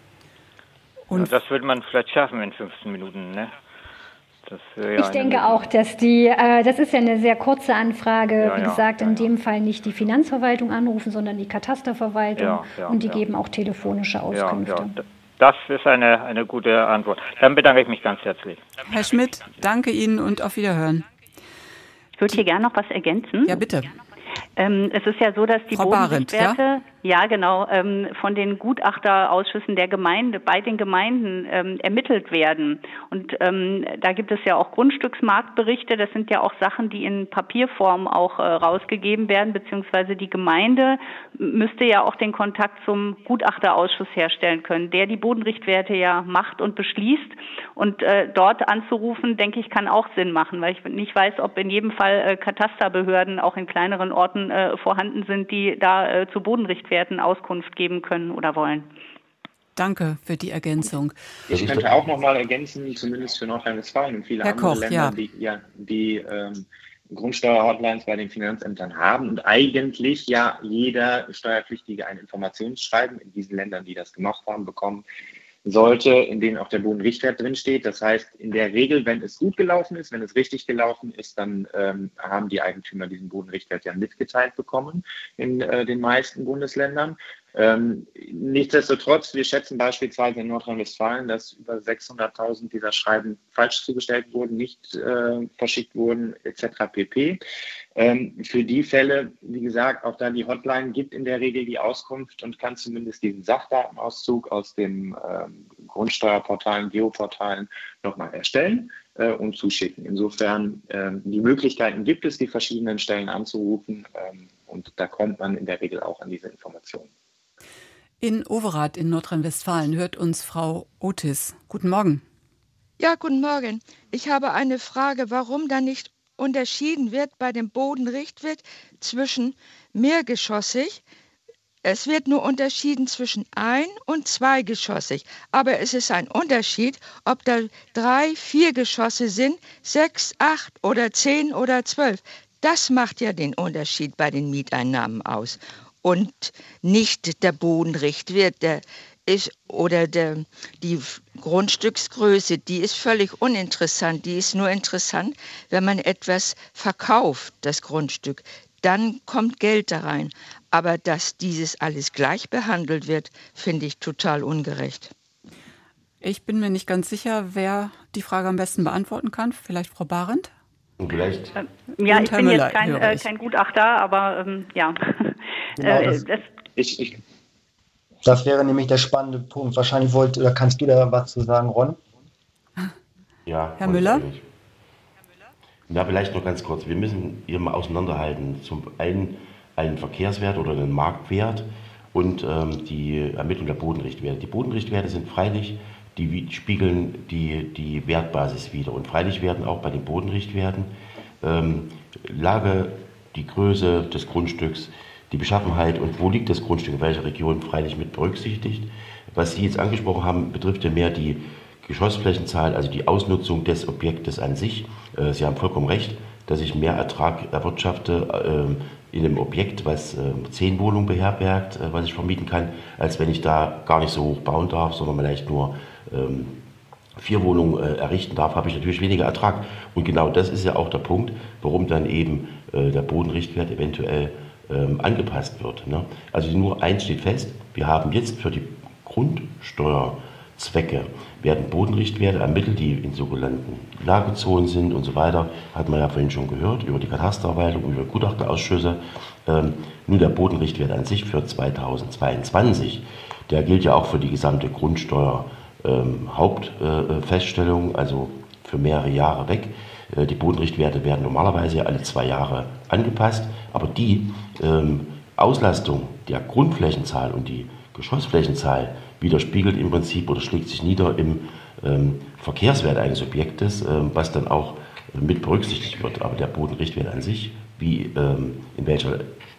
Und ja, das würde man vielleicht schaffen in fünfzehn Minuten, ne? Das, äh, ja, ich denke auch, dass die, äh, das ist ja eine sehr kurze Anfrage, ja, wie ja, gesagt, ja, in ja. dem Fall nicht die Finanzverwaltung anrufen, sondern die Katasterverwaltung ja, ja, und die ja. geben auch telefonische Auskünfte. Ja, ja. Das ist eine, eine gute Antwort. Dann bedanke ich mich ganz herzlich. Herr Schmidt, danke Ihnen und auf Wiederhören. Ich würde hier gerne noch was ergänzen. Ja, bitte. Ähm, es ist ja so, dass die Frau Bodenrichtwerte, ja? ja genau, ähm, von den Gutachterausschüssen der Gemeinde bei den Gemeinden ähm, ermittelt werden. Und ähm, da gibt es ja auch Grundstücksmarktberichte. Das sind ja auch Sachen, die in Papierform auch äh, rausgegeben werden, beziehungsweise die Gemeinde müsste ja auch den Kontakt zum Gutachterausschuss herstellen können, der die Bodenrichtwerte ja macht und beschließt. Und äh, dort anzurufen, denke ich, kann auch Sinn machen, weil ich nicht weiß, ob in jedem Fall äh, Katasterbehörden auch in kleineren Orten äh, vorhanden sind, die da äh, zu Bodenrichtwerten Auskunft geben können oder wollen. Danke für die Ergänzung. Ich könnte auch noch mal ergänzen, zumindest für Nordrhein-Westfalen und viele Herr andere Koch, Länder, ja. die, ja, die ähm, Grundsteuer-Hotlines bei den Finanzämtern haben und eigentlich ja jeder Steuerpflichtige ein Informationsschreiben in diesen Ländern, die das gemacht haben, bekommen sollte, in denen auch der Bodenrichtwert drinsteht. Das heißt, in der Regel, wenn es gut gelaufen ist, wenn es richtig gelaufen ist, dann ähm, haben die Eigentümer diesen Bodenrichtwert ja mitgeteilt bekommen in äh, den meisten Bundesländern. Ähm, nichtsdestotrotz, wir schätzen beispielsweise in Nordrhein-Westfalen, dass über sechshunderttausend dieser Schreiben falsch zugestellt wurden, nicht äh, verschickt wurden, et cetera pp. Ähm, für die Fälle, wie gesagt, auch da die Hotline gibt in der Regel die Auskunft und kann zumindest diesen Sachdatenauszug aus den ähm, Grundsteuerportalen, Geoportalen nochmal erstellen äh, und zuschicken. Insofern, ähm, die Möglichkeiten gibt es, die verschiedenen Stellen anzurufen ähm, und da kommt man in der Regel auch an diese Informationen. In Overath in Nordrhein-Westfalen hört uns Frau Otis. Guten Morgen. Ja, guten Morgen. Ich habe eine Frage, warum da nicht unterschieden wird bei dem Bodenrichtwert zwischen mehrgeschossig. Es wird nur unterschieden zwischen ein- und zweigeschossig. Aber es ist ein Unterschied, ob da drei, vier Geschosse sind, sechs, acht oder zehn oder zwölf. Das macht ja den Unterschied bei den Mieteinnahmen aus. Und nicht der Bodenrichtwert, der ist, oder der, die Grundstücksgröße, die ist völlig uninteressant. Die ist nur interessant, wenn man etwas verkauft, das Grundstück. Dann kommt Geld da rein. Aber dass dieses alles gleich behandelt wird, finde ich total ungerecht. Ich bin mir nicht ganz sicher, wer die Frage am besten beantworten kann. Vielleicht Frau Behrendt? Vielleicht. Ja, Und ich Herr bin Müller, jetzt kein, höre äh, ich. kein Gutachter, aber ähm, ja. Genau, äh, das- das, Ich, ich, Das wäre nämlich der spannende Punkt. Wahrscheinlich wollt, oder kannst du da was zu sagen, Ron? Ja, Herr wollte ich Müller? eigentlich. Ja, vielleicht noch ganz kurz. Wir müssen hier mal auseinanderhalten. Zum einen einen Verkehrswert oder einen Marktwert und ähm, die Ermittlung der Bodenrichtwerte. Die Bodenrichtwerte sind freilich, die wie- spiegeln die, die Wertbasis wider. Und freilich werden auch bei den Bodenrichtwerten ähm, Lage, die Größe des Grundstücks, die Beschaffenheit und wo liegt das Grundstück, in welcher Region, freilich mit berücksichtigt. Was Sie jetzt angesprochen haben, betrifft ja mehr die Geschossflächenzahl, also die Ausnutzung des Objektes an sich. Sie haben vollkommen recht, dass ich mehr Ertrag erwirtschafte in einem Objekt, was zehn Wohnungen beherbergt, was ich vermieten kann, als wenn ich da gar nicht so hoch bauen darf, sondern vielleicht nur vier Wohnungen errichten darf, habe ich natürlich weniger Ertrag. Und genau das ist ja auch der Punkt, warum dann eben der Bodenrichtwert eventuell angepasst wird. Also nur eins steht fest, wir haben jetzt für die Grundsteuerzwecke werden Bodenrichtwerte ermittelt, die in sogenannten Lagezonen sind und so weiter, hat man ja vorhin schon gehört, über die Katasterverwaltung, über Gutachterausschüsse. Ähm, nur der Bodenrichtwert an sich für zweitausendzweiundzwanzig, der gilt ja auch für die gesamte Grundsteuer ähm, Hauptfeststellung, äh, also für mehrere Jahre weg. Äh, die Bodenrichtwerte werden normalerweise alle zwei Jahre angepasst, aber die ähm, Auslastung der Grundflächenzahl und die Geschossflächenzahl widerspiegelt im Prinzip oder schlägt sich nieder im ähm, Verkehrswert eines Objektes, ähm, was dann auch mit berücksichtigt wird. Aber der Bodenrichtwert an sich, wie ähm, in welcher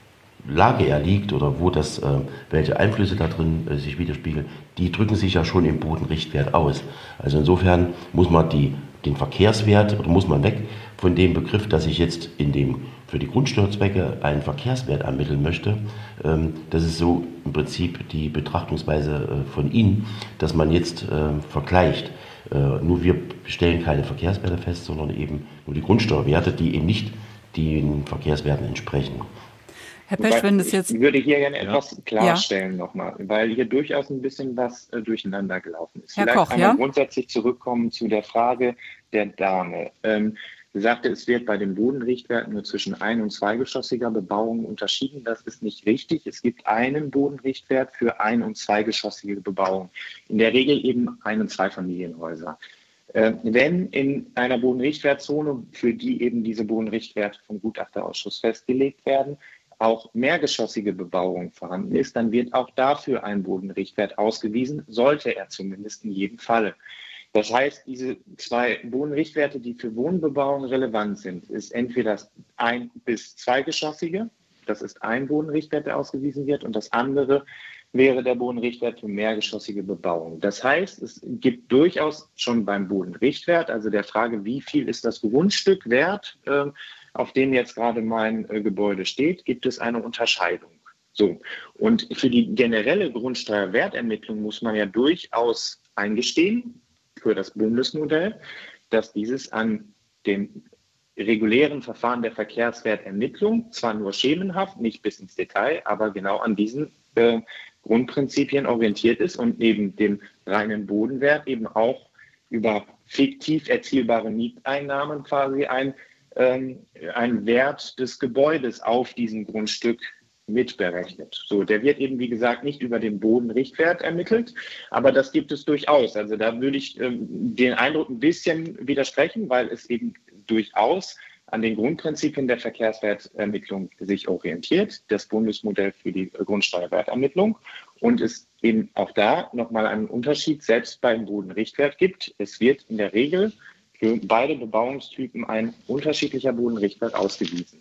Lage er liegt oder wo das, äh, welche Einflüsse da drin äh, sich widerspiegeln, die drücken sich ja schon im Bodenrichtwert aus. Also insofern muss man die, den Verkehrswert oder muss man weg von dem Begriff, dass ich jetzt in dem für die Grundsteuerzwecke einen Verkehrswert ermitteln möchte. Ähm, das ist so im Prinzip die Betrachtungsweise äh, von Ihnen, dass man jetzt äh, vergleicht. Äh, nur wir stellen keine Verkehrswerte fest, sondern eben nur die Grundsteuerwerte, die eben nicht den Verkehrswerten entsprechen. Herr Pesch, wenn das jetzt... Ich würde hier gerne ja. etwas klarstellen ja. nochmal, weil hier durchaus ein bisschen was äh, durcheinander gelaufen ist. Herr Vielleicht Koch, einmal ja? grundsätzlich zurückkommen zu der Frage der Dame. Ähm, sie sagte, es wird bei den Bodenrichtwerten nur zwischen ein- und zweigeschossiger Bebauung unterschieden. Das ist nicht richtig. Es gibt einen Bodenrichtwert für ein- und zweigeschossige Bebauung. In der Regel eben Ein- und Zweifamilienhäuser. Äh, wenn in einer Bodenrichtwertzone, für die eben diese Bodenrichtwerte vom Gutachterausschuss festgelegt werden, auch mehrgeschossige Bebauung vorhanden ist, dann wird auch dafür ein Bodenrichtwert ausgewiesen, sollte er zumindest in jedem Falle. Das heißt, diese zwei Bodenrichtwerte, die für Wohnbebauung relevant sind, ist entweder das ein- bis zweigeschossige, das ist ein Bodenrichtwert, der ausgewiesen wird, und das andere wäre der Bodenrichtwert für mehrgeschossige Bebauung. Das heißt, es gibt durchaus schon beim Bodenrichtwert, also der Frage, wie viel ist das Grundstück wert, äh, auf dem jetzt gerade mein äh, Gebäude steht, gibt es eine Unterscheidung. So. Und für die generelle Grundsteuerwertermittlung muss man ja durchaus eingestehen, für das Bundesmodell, dass dieses an dem regulären Verfahren der Verkehrswertermittlung zwar nur schemenhaft, nicht bis ins Detail, aber genau an diesen äh, Grundprinzipien orientiert ist und neben dem reinen Bodenwert eben auch über fiktiv erzielbare Mieteinnahmen quasi ein, ähm, ein Wert des Gebäudes auf diesem Grundstück mitberechnet. So, der wird eben, wie gesagt, nicht über den Bodenrichtwert ermittelt, aber das gibt es durchaus. Also da würde ich ähm, den Eindruck ein bisschen widersprechen, weil es eben durchaus an den Grundprinzipien der Verkehrswertermittlung sich orientiert, das Bundesmodell für die Grundsteuerwertermittlung, und es eben auch da nochmal einen Unterschied selbst beim Bodenrichtwert gibt. Es wird in der Regel für beide Bebauungstypen ein unterschiedlicher Bodenrichtwert ausgewiesen.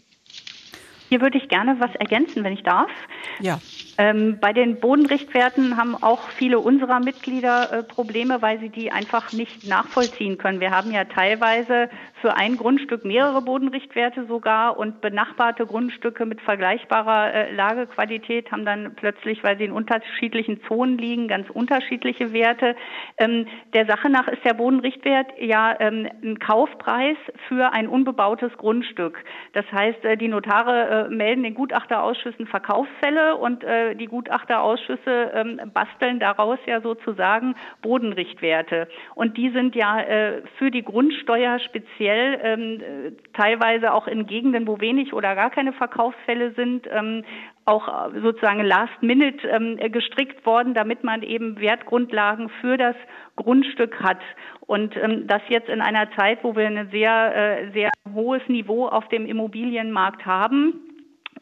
Hier würde ich gerne was ergänzen, wenn ich darf. Ja. Ähm, bei den Bodenrichtwerten haben auch viele unserer Mitglieder äh, Probleme, weil sie die einfach nicht nachvollziehen können. Wir haben ja teilweise für ein Grundstück mehrere Bodenrichtwerte sogar, und benachbarte Grundstücke mit vergleichbarer äh, Lagequalität haben dann plötzlich, weil sie in unterschiedlichen Zonen liegen, ganz unterschiedliche Werte. Ähm, der Sache nach ist der Bodenrichtwert ja ähm, ein Kaufpreis für ein unbebautes Grundstück. Das heißt, äh, die Notare äh, melden den Gutachterausschüssen Verkaufsfälle, und äh, die Gutachterausschüsse ähm, basteln daraus ja sozusagen Bodenrichtwerte. Und die sind ja äh, für die Grundsteuer speziell ähm, teilweise auch in Gegenden, wo wenig oder gar keine Verkaufsfälle sind, ähm, auch sozusagen last minute ähm, gestrickt worden, damit man eben Wertgrundlagen für das Grundstück hat. Und ähm, das jetzt in einer Zeit, wo wir ein sehr, äh, sehr hohes Niveau auf dem Immobilienmarkt haben,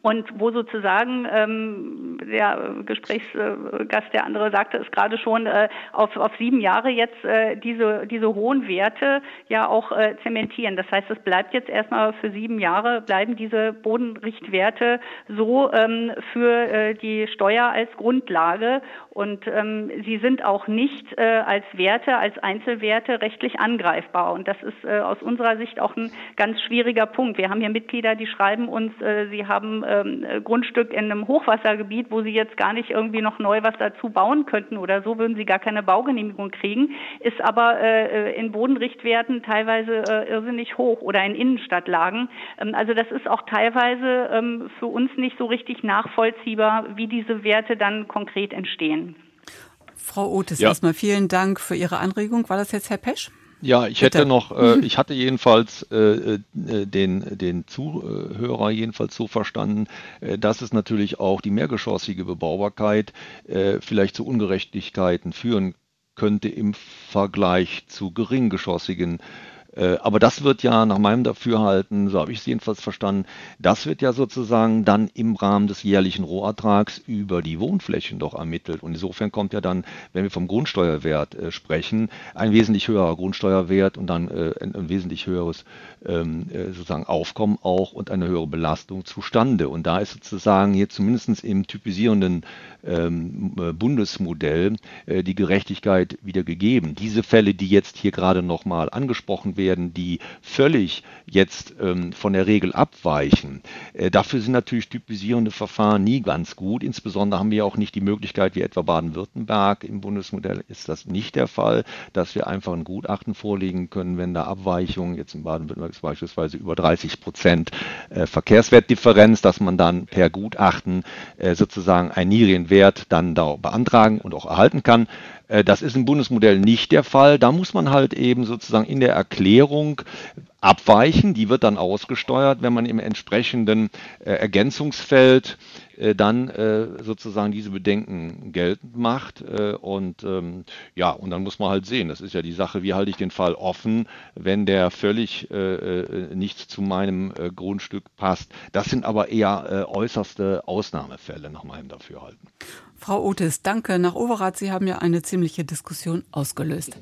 und wo sozusagen ähm, der Gesprächsgast, der andere sagte es gerade schon, äh, auf, auf sieben Jahre jetzt äh, diese, diese hohen Werte ja auch äh, zementieren. Das heißt, es bleibt jetzt erstmal für sieben Jahre, bleiben diese Bodenrichtwerte so ähm, für äh, die Steuer als Grundlage und ähm, sie sind auch nicht äh, als Werte, als Einzelwerte rechtlich angreifbar und das ist äh, aus unserer Sicht auch ein ganz schwieriger Punkt. Wir haben hier Mitglieder, die schreiben uns, äh, sie haben ähm, Grundstück in einem Hochwassergebiet, wo sie jetzt gar nicht irgendwie noch neu was dazu bauen könnten oder so, würden sie gar keine Baugenehmigung kriegen, ist aber äh, in Bodenrichtwerten teilweise äh, irrsinnig hoch oder in Innenstadtlagen. Ähm, also das ist auch teilweise ähm, für uns nicht so richtig nachvollziehbar, wie diese Werte dann konkret entstehen. Frau Otis, Ja. erstmal vielen Dank für Ihre Anregung. War das jetzt Herr Pesch? Ja, ich Bitte. hätte noch, äh, ich hatte jedenfalls äh, äh, den, den Zuhörer jedenfalls so verstanden, äh, dass es natürlich auch die mehrgeschossige Bebaubarkeit äh, vielleicht zu Ungerechtigkeiten führen könnte im Vergleich zu geringgeschossigen. Äh, aber das wird ja nach meinem Dafürhalten, so habe ich es jedenfalls verstanden, das wird ja sozusagen dann im Rahmen des jährlichen Rohertrags über die Wohnflächen doch ermittelt. Und insofern kommt ja dann, wenn wir vom Grundsteuerwert äh, sprechen, ein wesentlich höherer Grundsteuerwert und dann äh, ein, ein wesentlich höheres ähm, äh, sozusagen Aufkommen auch und eine höhere Belastung zustande. Und da ist sozusagen hier zumindest im typisierenden ähm, äh, Bundesmodell äh, die Gerechtigkeit wieder gegeben. Diese Fälle, die jetzt hier gerade nochmal angesprochen werden, werden, die völlig jetzt ähm, von der Regel abweichen. Äh, dafür sind natürlich typisierende Verfahren nie ganz gut. Insbesondere haben wir auch nicht die Möglichkeit, wie etwa Baden-Württemberg im Bundesmodell ist das nicht der Fall, dass wir einfach ein Gutachten vorlegen können, wenn da Abweichungen, jetzt in Baden-Württemberg ist beispielsweise über dreißig Prozent äh, Verkehrswertdifferenz, dass man dann per Gutachten äh, sozusagen einen niedrigen Wert dann da beantragen und auch erhalten kann. Das ist im Bundesmodell nicht der Fall. Da muss man halt eben sozusagen in der Erklärung abweichen. Die wird dann ausgesteuert, wenn man im entsprechenden äh, Ergänzungsfeld äh, dann äh, sozusagen diese Bedenken geltend macht. Äh, und ähm, ja, und dann muss man halt sehen, das ist ja die Sache, wie halte ich den Fall offen, wenn der völlig äh, nicht zu meinem äh, Grundstück passt. Das sind aber eher äh, äußerste Ausnahmefälle nach meinem Dafürhalten. Frau Otis, danke. Nach Overath, Sie haben ja eine ziemliche Diskussion ausgelöst.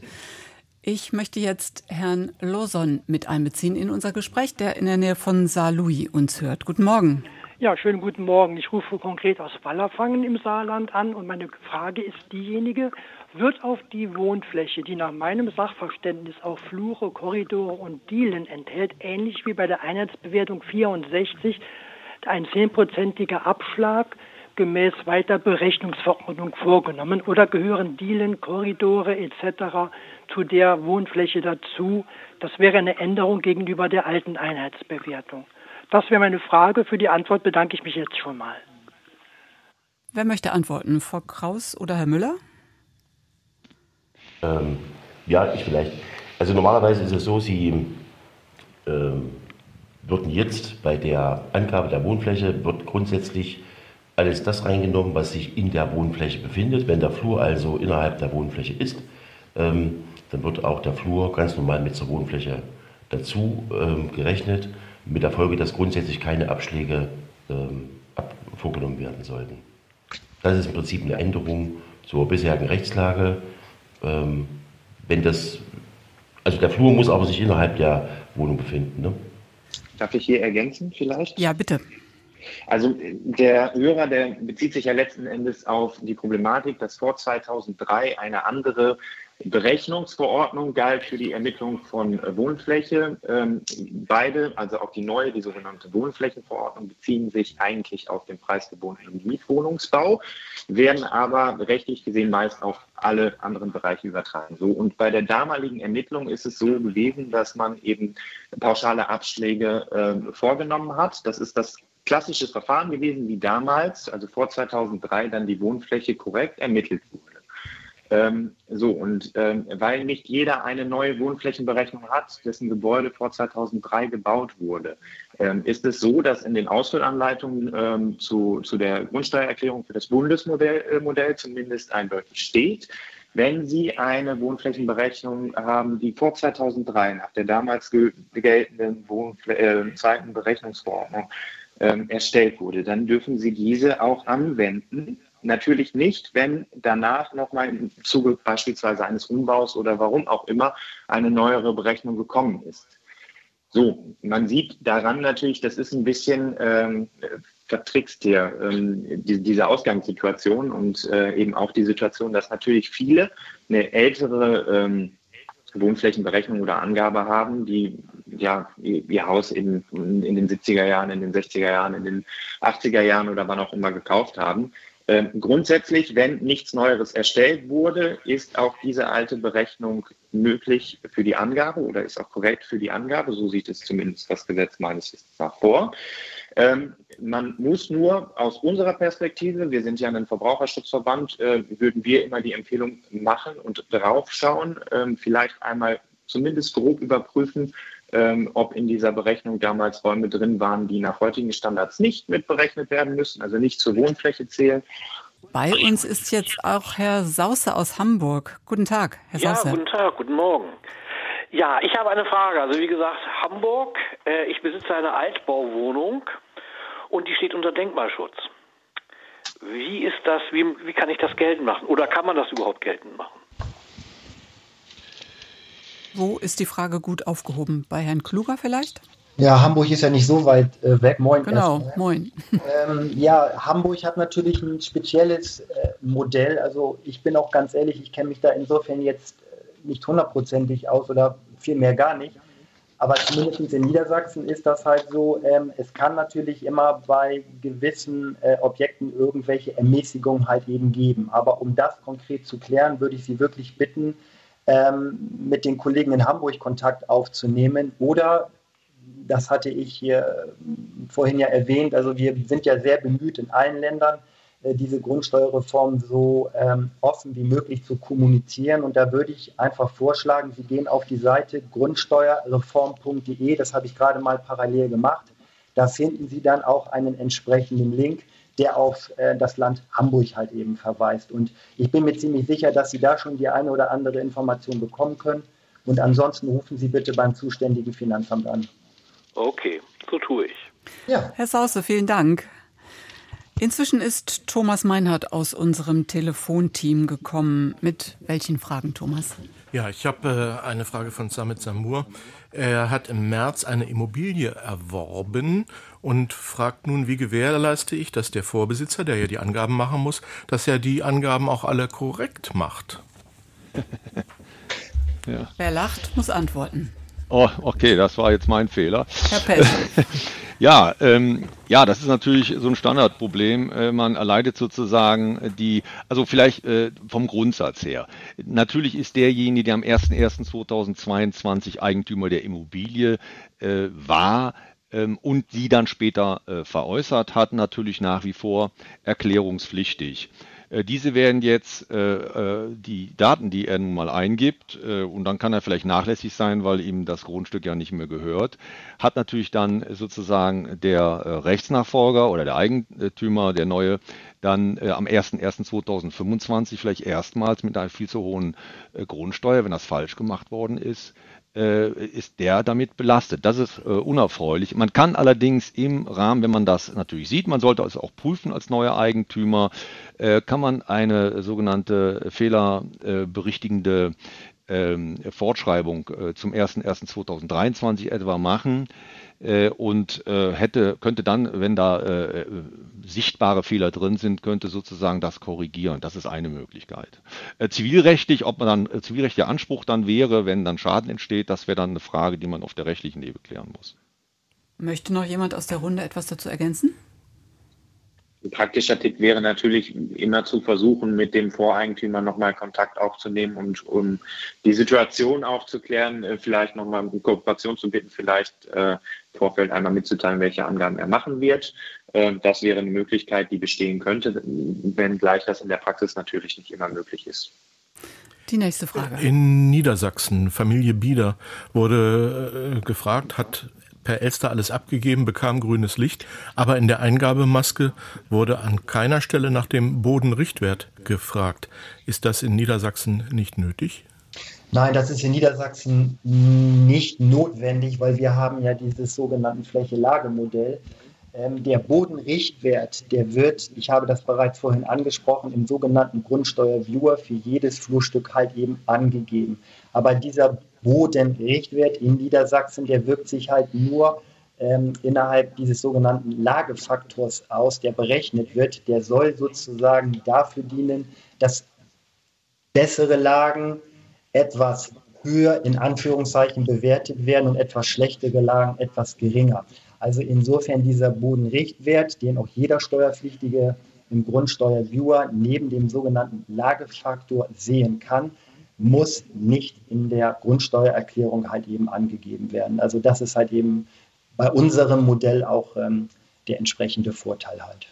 Ich möchte jetzt Herrn Lawson mit einbeziehen in unser Gespräch, der in der Nähe von Saarlouis uns hört. Guten Morgen. Ja, schönen guten Morgen. Ich rufe konkret aus Wallerfangen im Saarland an und meine Frage ist diejenige, wird auf die Wohnfläche, die nach meinem Sachverständnis auch Flure, Korridore und Dielen enthält, ähnlich wie bei der Einheitsbewertung vierundsechzig, ein zehnprozentiger Abschlag gemäß weiter Berechnungsverordnung vorgenommen oder gehören Dielen, Korridore et cetera zu der Wohnfläche dazu? Das wäre eine Änderung gegenüber der alten Einheitsbewertung. Das wäre meine Frage. Für die Antwort bedanke ich mich jetzt schon mal. Wer möchte antworten? Frau Kraus oder Herr Müller? Ähm, ja, ich vielleicht. Also normalerweise ist es so, Sie ähm, würden jetzt bei der Angabe der Wohnfläche wird grundsätzlich alles das reingenommen, was sich in der Wohnfläche befindet. Wenn der Flur also innerhalb der Wohnfläche ist, ähm, dann wird auch der Flur ganz normal mit zur Wohnfläche dazu ähm, gerechnet, mit der Folge, dass grundsätzlich keine Abschläge ähm, ab, vorgenommen werden sollten. Das ist im Prinzip eine Änderung zur bisherigen Rechtslage. Ähm, wenn das, also der Flur muss aber sich innerhalb der Wohnung befinden. Ne? Darf ich hier ergänzen vielleicht? Ja, bitte. Also der Hörer, der bezieht sich ja letzten Endes auf die Problematik, dass vor zweitausenddrei eine andere Berechnungsverordnung galt für die Ermittlung von Wohnfläche. Ähm, beide, also auch die neue, die sogenannte Wohnflächenverordnung, beziehen sich eigentlich auf den preisgebundenen Mietwohnungsbau, werden aber rechtlich gesehen meist auf alle anderen Bereiche übertragen. So, und bei der damaligen Ermittlung ist es so gewesen, dass man eben pauschale Abschläge äh, vorgenommen hat. Das ist das klassische Verfahren gewesen, wie damals, also vor zweitausenddrei, dann die Wohnfläche korrekt ermittelt wurde. Ähm, so, und ähm, weil nicht jeder eine neue Wohnflächenberechnung hat, dessen Gebäude vor zweitausenddrei gebaut wurde, ähm, ist es so, dass in den Ausfüllanleitungen ähm, zu, zu der Grundsteuererklärung für das Bundesmodell äh, Modell zumindest eindeutig steht, wenn Sie eine Wohnflächenberechnung haben, die vor zweitausenddrei nach der damals geltenden Wohnfl- äh, zweiten Berechnungsverordnung ähm, erstellt wurde, dann dürfen Sie diese auch anwenden. Natürlich nicht, wenn danach nochmal im Zuge beispielsweise eines Umbaus oder warum auch immer eine neuere Berechnung gekommen ist. So, man sieht daran natürlich, das ist ein bisschen ähm, vertrickst hier, ähm, die, diese Ausgangssituation und äh, eben auch die Situation, dass natürlich viele eine ältere ähm, Wohnflächenberechnung oder Angabe haben, die ja ihr Haus in, in den siebziger Jahren, in den sechziger Jahren, in den achtziger Jahren oder wann auch immer gekauft haben. Ähm, grundsätzlich, wenn nichts Neueres erstellt wurde, ist auch diese alte Berechnung möglich für die Angabe oder ist auch korrekt für die Angabe. So sieht es zumindest das Gesetz meines Wissens nach vor. Ähm, man muss nur aus unserer Perspektive, wir sind ja ein Verbraucherschutzverband, äh, würden wir immer die Empfehlung machen und drauf schauen, ähm, vielleicht einmal zumindest grob überprüfen, ähm, ob in dieser Berechnung damals Räume drin waren, die nach heutigen Standards nicht mit berechnet werden müssen, also nicht zur Wohnfläche zählen. Bei uns ist jetzt auch Herr Sausse aus Hamburg. Guten Tag, Herr Sausse. Ja, guten Tag, guten Morgen. Ja, ich habe eine Frage. Also wie gesagt, Hamburg, äh, ich besitze eine Altbauwohnung und die steht unter Denkmalschutz. Wie ist das, wie, wie kann ich das geltend machen? Oder kann man das überhaupt geltend machen? Wo ist die Frage gut aufgehoben? Bei Herrn Kluger vielleicht? Ja, Hamburg ist ja nicht so weit äh, weg. Moin. Genau, erstmal. moin. Ähm, ja, Hamburg hat natürlich ein spezielles äh, Modell. Also ich bin auch ganz ehrlich, ich kenne mich da insofern jetzt nicht hundertprozentig aus oder vielmehr gar nicht. Aber zumindest in Niedersachsen ist das halt so, ähm, es kann natürlich immer bei gewissen äh, Objekten irgendwelche Ermäßigungen halt eben geben. Aber um das konkret zu klären, würde ich Sie wirklich bitten, ähm, mit den Kollegen in Hamburg Kontakt aufzunehmen. Oder, das hatte ich hier vorhin ja erwähnt, also wir sind ja sehr bemüht in allen Ländern, diese Grundsteuerreform so ähm, offen wie möglich zu kommunizieren. Und da würde ich einfach vorschlagen, Sie gehen auf die Seite grundsteuerreform punkt de, das habe ich gerade mal parallel gemacht. Da finden Sie dann auch einen entsprechenden Link, der auf äh, das Land Hamburg halt eben verweist. Und ich bin mir ziemlich sicher, dass Sie da schon die eine oder andere Information bekommen können. Und ansonsten rufen Sie bitte beim zuständigen Finanzamt an. Okay, so tue ich. Ja. Herr Sausse, vielen Dank. Inzwischen ist Thomas Meinhardt aus unserem Telefonteam gekommen. Mit welchen Fragen, Thomas? Ja, ich habe äh, eine Frage von Samit Samur. Er hat im März eine Immobilie erworben und fragt nun, wie gewährleiste ich, dass der Vorbesitzer, der ja die Angaben machen muss, dass er die Angaben auch alle korrekt macht? Ja. Wer lacht, muss antworten. Oh, okay, das war jetzt mein Fehler. Herr Pell. Ja, ähm, ja, das ist natürlich so ein Standardproblem. Äh, man erleidet sozusagen die, also vielleicht äh, vom Grundsatz her. Natürlich ist derjenige, der am erster erster zweitausendzweiundzwanzig Eigentümer der Immobilie äh, war ähm, und sie dann später äh, veräußert hat, natürlich nach wie vor erklärungspflichtig. Diese werden jetzt äh, die Daten, die er nun mal eingibt, äh, und dann kann er vielleicht nachlässig sein, weil ihm das Grundstück ja nicht mehr gehört, hat natürlich dann sozusagen der äh, Rechtsnachfolger oder der Eigentümer, der neue, dann äh, am erster erster zweitausendfünfundzwanzig vielleicht erstmals mit einer viel zu hohen äh, Grundsteuer, wenn das falsch gemacht worden ist, ist der damit belastet. Das ist äh, unerfreulich. Man kann allerdings im Rahmen, wenn man das natürlich sieht, man sollte es auch prüfen als neuer Eigentümer, äh, kann man eine sogenannte fehlerberichtigende äh, Fortschreibung äh, zum erster erster zweitausenddreiundzwanzig etwa machen äh, und äh, hätte, könnte dann, wenn da äh, sichtbare Fehler drin sind, könnte sozusagen das korrigieren. Das ist eine Möglichkeit. Äh, zivilrechtlich, ob man dann äh, zivilrechtlicher Anspruch dann wäre, wenn dann Schaden entsteht, das wäre dann eine Frage, die man auf der rechtlichen Ebene klären muss. Möchte noch jemand aus der Runde etwas dazu ergänzen? Ein praktischer Tipp wäre natürlich immer zu versuchen, mit dem Voreigentümer nochmal Kontakt aufzunehmen und um die Situation aufzuklären, vielleicht nochmal um Kooperation zu bitten, vielleicht äh, im Vorfeld einmal mitzuteilen, welche Angaben er machen wird. Äh, das wäre eine Möglichkeit, die bestehen könnte, wenngleich das in der Praxis natürlich nicht immer möglich ist. Die nächste Frage. In Niedersachsen, Familie Bieder wurde äh, gefragt, hat per Elster alles abgegeben, bekam grünes Licht, aber in der Eingabemaske wurde an keiner Stelle nach dem Bodenrichtwert gefragt. Ist das in Niedersachsen nicht nötig? Nein, das ist in Niedersachsen nicht notwendig, weil wir haben ja dieses sogenannte Fläche-Lage-Modell. Ähm, der Bodenrichtwert, der wird, ich habe das bereits vorhin angesprochen, im sogenannten Grundsteuerviewer für jedes Flurstück halt eben angegeben. Aber dieser Bodenrichtwert in Niedersachsen, der wirkt sich halt nur ähm, innerhalb dieses sogenannten Lagefaktors aus, der berechnet wird. Der soll sozusagen dafür dienen, dass bessere Lagen etwas höher in Anführungszeichen bewertet werden und etwas schlechtere Lagen etwas geringer. Also insofern dieser Bodenrichtwert, den auch jeder Steuerpflichtige im Grundsteuerviewer neben dem sogenannten Lagefaktor sehen kann, muss nicht in der Grundsteuererklärung halt eben angegeben werden. Also das ist halt eben bei unserem Modell auch ähm, der entsprechende Vorteil halt.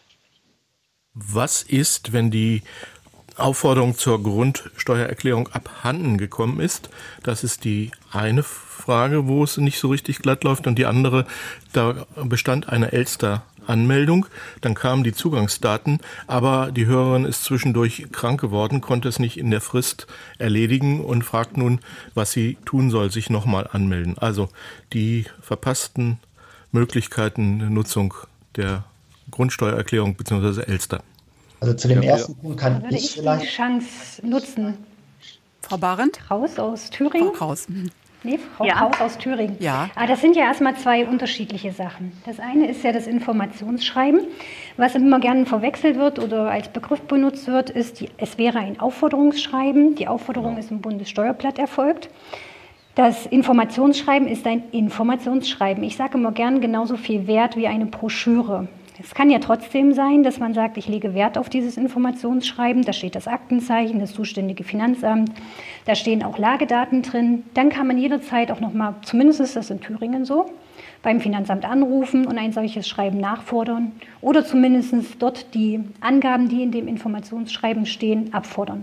Was ist, wenn die Aufforderung zur Grundsteuererklärung abhanden gekommen ist? Das ist die eine Frage, wo es nicht so richtig glatt läuft. Und die andere, da bestand eine Elster-Anmeldung, dann kamen die Zugangsdaten, aber die Hörerin ist zwischendurch krank geworden, konnte es nicht in der Frist erledigen und fragt nun, was sie tun soll, sich nochmal anmelden. Also die verpassten Möglichkeiten der Nutzung der Grundsteuererklärung bzw. Elster. Also zu dem ja, ersten Punkt kann da würde ich ich vielleicht... die Chance nutzen. Frau Behrendt? Kraus aus Thüringen. Frau Kraus. Nee, Frau Ja. Kraus aus Thüringen. Ja. Aber das sind ja erstmal zwei unterschiedliche Sachen. Das eine ist ja das Informationsschreiben. Was immer gerne verwechselt wird oder als Begriff benutzt wird, ist, die, es wäre ein Aufforderungsschreiben. Die Aufforderung ist im Bundessteuerblatt erfolgt. Das Informationsschreiben ist ein Informationsschreiben. Ich sage immer gern genauso viel wert wie eine Broschüre. Es kann ja trotzdem sein, dass man sagt, ich lege Wert auf dieses Informationsschreiben. Da steht das Aktenzeichen, das zuständige Finanzamt. Da stehen auch Lagedaten drin. Dann kann man jederzeit auch nochmal, zumindest ist das in Thüringen so, beim Finanzamt anrufen und ein solches Schreiben nachfordern. Oder zumindest dort die Angaben, die in dem Informationsschreiben stehen, abfordern.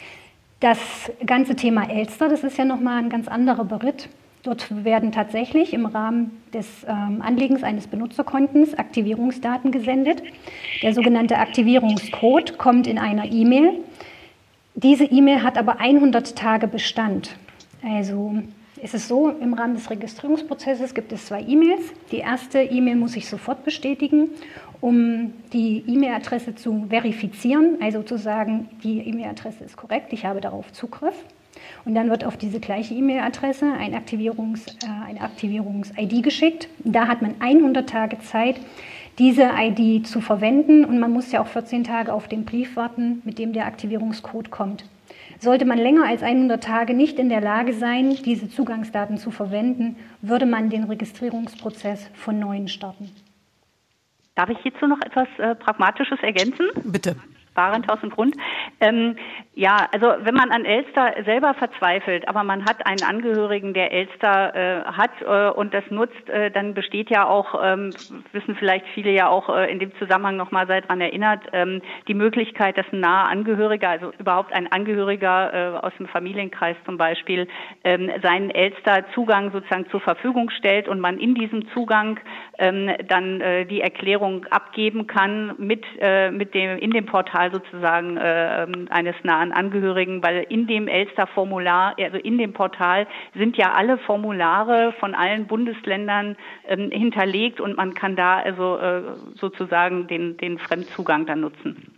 Das ganze Thema Elster, das ist ja nochmal ein ganz anderer Beritt. Dort werden tatsächlich im Rahmen des ähm, Anlegens eines Benutzerkontens Aktivierungsdaten gesendet. Der sogenannte Aktivierungscode kommt in einer E-Mail. Diese E-Mail hat aber hundert Tage Bestand. Also ist es so, im Rahmen des Registrierungsprozesses gibt es zwei E-Mails. Die erste E-Mail muss ich sofort bestätigen, um die E-Mail-Adresse zu verifizieren, also zu sagen, die E-Mail-Adresse ist korrekt, ich habe darauf Zugriff. Und dann wird auf diese gleiche E-Mail-Adresse ein Aktivierungs, äh, eine Aktivierungs-I D geschickt. Da hat man hundert Tage Zeit, diese I D zu verwenden. Und man muss ja auch vierzehn Tage auf den Brief warten, mit dem der Aktivierungscode kommt. Sollte man länger als hundert Tage nicht in der Lage sein, diese Zugangsdaten zu verwenden, würde man den Registrierungsprozess von neuem starten. Darf ich hierzu noch etwas äh, Pragmatisches ergänzen? Bitte. Behrendt aus dem Grund. Ähm, ja, also wenn man an Elster selber verzweifelt, aber man hat einen Angehörigen, der Elster äh, hat äh, und das nutzt, äh, dann besteht ja auch, ähm, wissen vielleicht viele ja auch äh, in dem Zusammenhang nochmal sei dran erinnert, ähm, die Möglichkeit, dass ein naher Angehöriger, also überhaupt ein Angehöriger äh, aus dem Familienkreis zum Beispiel, ähm, seinen Elster-Zugang sozusagen zur Verfügung stellt und man in diesem Zugang ähm, dann äh, die Erklärung abgeben kann mit, äh, mit dem, in dem Portal sozusagen äh, eines nahen Angehörigen, weil in dem Elster-Formular, also in dem Portal sind ja alle Formulare von allen Bundesländern ähm, hinterlegt und man kann da also äh, sozusagen den, den Fremdzugang dann nutzen.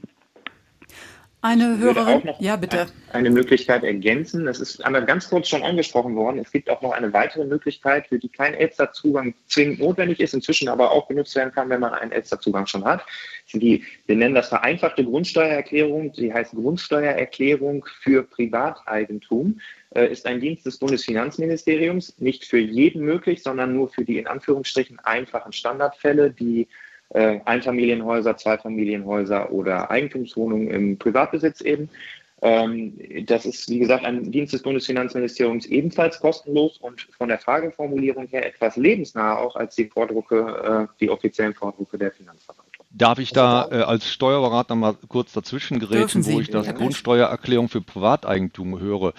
Eine Hörerin, noch ja bitte. Eine Möglichkeit ergänzen. Das ist einmal ganz kurz schon angesprochen worden. Es gibt auch noch eine weitere Möglichkeit, für die kein Elster-Zugang zwingend notwendig ist, inzwischen aber auch genutzt werden kann, wenn man einen Elster-Zugang schon hat. Die, wir nennen das vereinfachte Grundsteuererklärung. Die heißt Grundsteuererklärung für Privateigentum. Äh, ist ein Dienst des Bundesfinanzministeriums, nicht für jeden möglich, sondern nur für die in Anführungsstrichen einfachen Standardfälle, die Einfamilienhäuser, Zweifamilienhäuser oder Eigentumswohnungen im Privatbesitz eben. Das ist, wie gesagt, ein Dienst des Bundesfinanzministeriums, ebenfalls kostenlos und von der Frageformulierung her etwas lebensnah auch als die Vordrucke, die offiziellen Vordrucke der Finanzverwaltung. Darf ich da äh, als Steuerberater mal kurz dazwischen gerätschen, wo ich das ja, Grundsteuererklärung für Privateigentum höre?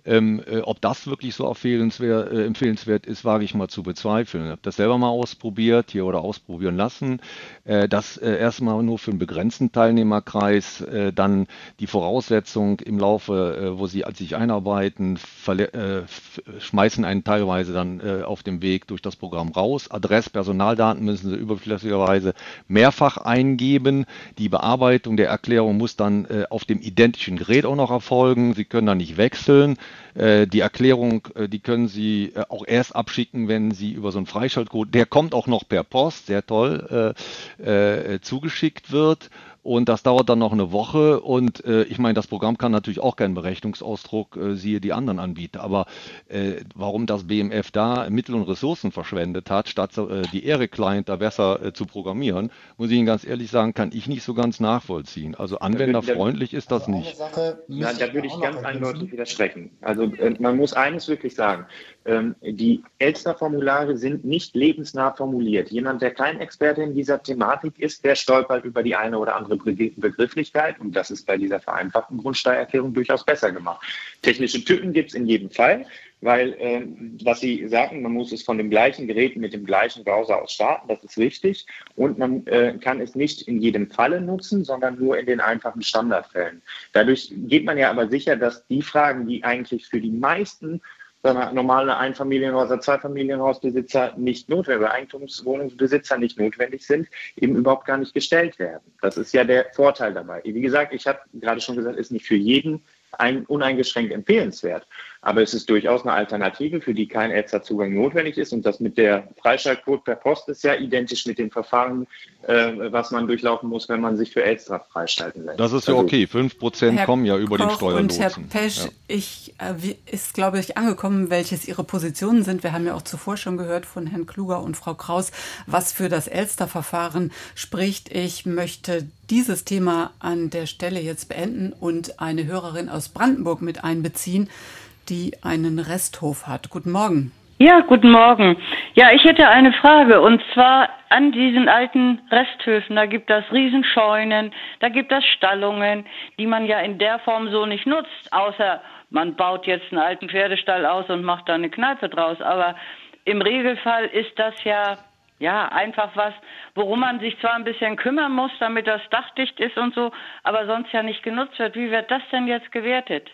Ähm, äh, ob das wirklich so empfehlenswert, äh, empfehlenswert ist, wage ich mal zu bezweifeln. Ich habe das selber mal ausprobiert hier oder ausprobieren lassen. Äh, das äh, erstmal nur für einen begrenzten Teilnehmerkreis, äh, dann die Voraussetzung im Laufe, äh, wo sie sich einarbeiten, verle- äh, f- schmeißen einen teilweise dann äh, auf dem Weg durch das Programm raus. Adress, Personaldaten müssen sie überflüssigerweise mehrfach eingeben. Die Bearbeitung der Erklärung muss dann äh, auf dem identischen Gerät auch noch erfolgen. Sie können da nicht wechseln. Äh, die Erklärung, äh, die können Sie äh, auch erst abschicken, wenn Sie über so einen Freischaltcode, der kommt auch noch per Post, sehr toll, äh, äh, zugeschickt wird. Und das dauert dann noch eine Woche. Und äh, ich meine, das Programm kann natürlich auch keinen Berechnungsausdruck, äh, siehe die anderen Anbieter. Aber äh, warum das B M F da Mittel und Ressourcen verschwendet hat, statt äh, die E R I-Client da besser äh, zu programmieren, muss ich Ihnen ganz ehrlich sagen, kann ich nicht so ganz nachvollziehen. Also anwenderfreundlich ist das nicht. Ja, da würde ich ganz eindeutig widersprechen. Also äh, man muss eines wirklich sagen. Ähm, die Elster-Formulare sind nicht lebensnah formuliert. Jemand, der kein Experte in dieser Thematik ist, der stolpert über die eine oder andere Begrifflichkeit, und das ist bei dieser vereinfachten Grundsteuererklärung durchaus besser gemacht. Technische Tücken gibt es in jedem Fall, weil, äh, was Sie sagen, man muss es von dem gleichen Gerät mit dem gleichen Browser aus starten, das ist richtig, und man äh, kann es nicht in jedem Falle nutzen, sondern nur in den einfachen Standardfällen. Dadurch geht man ja aber sicher, dass die Fragen, die eigentlich für die meisten normale Einfamilienhaus- oder Zweifamilienhausbesitzer nicht notwendig, oder Eigentumswohnungsbesitzer nicht notwendig sind, eben überhaupt gar nicht gestellt werden. Das ist ja der Vorteil dabei. Wie gesagt, ich habe gerade schon gesagt, ist nicht für jeden ein, uneingeschränkt empfehlenswert. Aber es ist durchaus eine Alternative, für die kein Elster-Zugang notwendig ist. Und das mit der Freischaltcode per Post ist ja identisch mit dem Verfahren, äh, was man durchlaufen muss, wenn man sich für Elster freischalten lässt. Das ist ja also, okay. fünf Prozent Herr kommen ja über Koch den Steuerlotsen. Und Herr Pesch, ja. ich, äh, ist, glaube ich, angekommen, welches Ihre Positionen sind. Wir haben ja auch zuvor schon gehört von Herrn Kluger und Frau Kraus, was für das Elster-Verfahren spricht. Ich möchte dieses Thema an der Stelle jetzt beenden und eine Hörerin aus Brandenburg mit einbeziehen, die einen Resthof hat. Guten Morgen. Ja, guten Morgen. Ja, ich hätte eine Frage, und zwar an diesen alten Resthöfen. Da gibt es Riesenscheunen, da gibt es Stallungen, die man ja in der Form so nicht nutzt, außer man baut jetzt einen alten Pferdestall aus und macht da eine Kneipe draus. Aber im Regelfall ist das ja Ja, einfach was, worum man sich zwar ein bisschen kümmern muss, damit das dachdicht ist und so, aber sonst ja nicht genutzt wird. Wie wird das denn jetzt gewertet?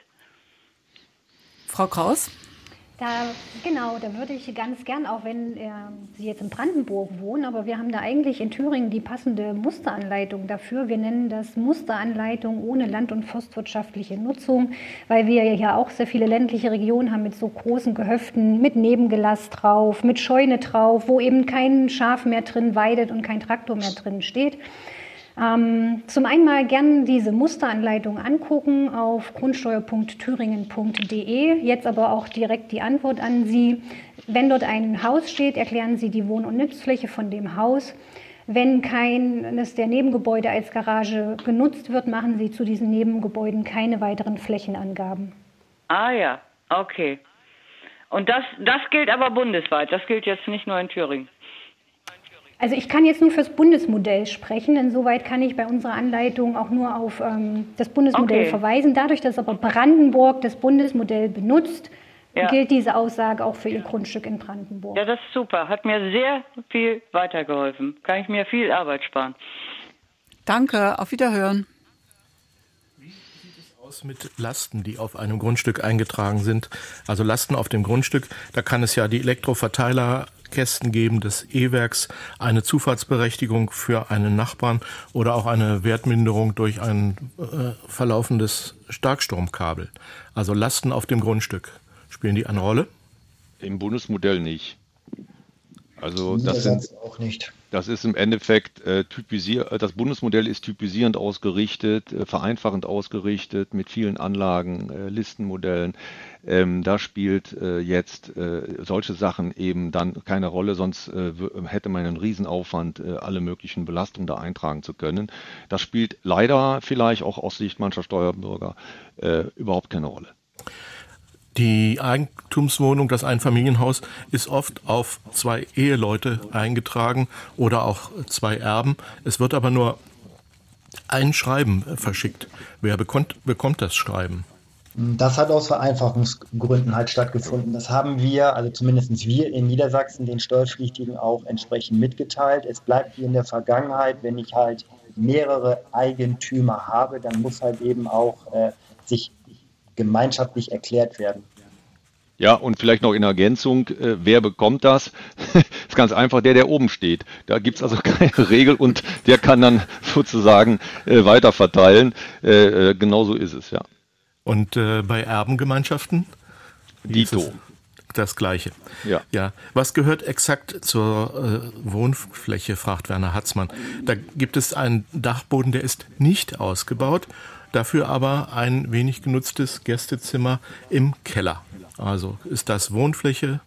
Frau Kraus? Da, genau, da würde ich ganz gern, auch wenn äh, Sie jetzt in Brandenburg wohnen, aber wir haben da eigentlich in Thüringen die passende Musteranleitung dafür. Wir nennen das Musteranleitung ohne land- und forstwirtschaftliche Nutzung, weil wir ja auch sehr viele ländliche Regionen haben mit so großen Gehöften, mit Nebengelass drauf, mit Scheune drauf, wo eben kein Schaf mehr drin weidet und kein Traktor mehr drin steht. Ähm, zum einen mal gerne diese Musteranleitung angucken auf grundsteuer punkt thüringen punkt de. Jetzt aber auch direkt die Antwort an Sie. Wenn dort ein Haus steht, erklären Sie die Wohn- und Nutzfläche von dem Haus. Wenn keines der Nebengebäude als Garage genutzt wird, machen Sie zu diesen Nebengebäuden keine weiteren Flächenangaben. Ah ja, okay. Und das, das gilt aber bundesweit, das gilt jetzt nicht nur in Thüringen. Also ich kann jetzt nur fürs Bundesmodell sprechen, insoweit kann ich bei unserer Anleitung auch nur auf ähm, das Bundesmodell Okay. verweisen. Dadurch, dass aber Brandenburg das Bundesmodell benutzt, Ja. gilt diese Aussage auch für Ihr Grundstück in Brandenburg. Ja, das ist super, hat mir sehr viel weitergeholfen. Kann ich mir viel Arbeit sparen. Danke, auf Wiederhören. Aus mit Lasten, die auf einem Grundstück eingetragen sind. Also Lasten auf dem Grundstück, da kann es ja die Elektroverteilerkästen geben des E-Werks, eine Zufahrtsberechtigung für einen Nachbarn oder auch eine Wertminderung durch ein äh, verlaufendes Starkstromkabel. Also Lasten auf dem Grundstück. Spielen die eine Rolle? Im Bundesmodell nicht. Also das sind, auch nicht. Das ist im Endeffekt äh, typisiert, das Bundesmodell ist typisierend ausgerichtet, äh, vereinfachend ausgerichtet mit vielen Anlagen, äh, Listenmodellen. Ähm, da spielt äh, jetzt äh, solche Sachen eben dann keine Rolle, sonst äh, hätte man einen Riesenaufwand, äh, alle möglichen Belastungen da eintragen zu können. Das spielt leider vielleicht auch aus Sicht mancher Steuerbürger äh, überhaupt keine Rolle. Die Eigentumswohnung, das Einfamilienhaus, ist oft auf zwei Eheleute eingetragen oder auch zwei Erben. Es wird aber nur ein Schreiben verschickt. Wer bekommt, bekommt das Schreiben? Das hat aus Vereinfachungsgründen halt stattgefunden. Das haben wir, also zumindest wir in Niedersachsen, den Steuerpflichtigen auch entsprechend mitgeteilt. Es bleibt wie in der Vergangenheit, wenn ich halt mehrere Eigentümer habe, dann muss halt eben auch äh, sich gemeinschaftlich erklärt werden. Ja, und vielleicht noch in Ergänzung, äh, wer bekommt das? Ist ganz einfach, der, der oben steht. Da gibt's also keine Regel und der kann dann sozusagen äh, weiter verteilen. Äh, äh, genau so ist es, ja. Und äh, bei Erbengemeinschaften? Dito. Das Gleiche. Ja. Ja. Was gehört exakt zur äh, Wohnfläche, fragt Werner Hatzmann. Da gibt es einen Dachboden, der ist nicht ausgebaut, dafür aber ein wenig genutztes Gästezimmer im Keller. Also ist das Wohnfläche?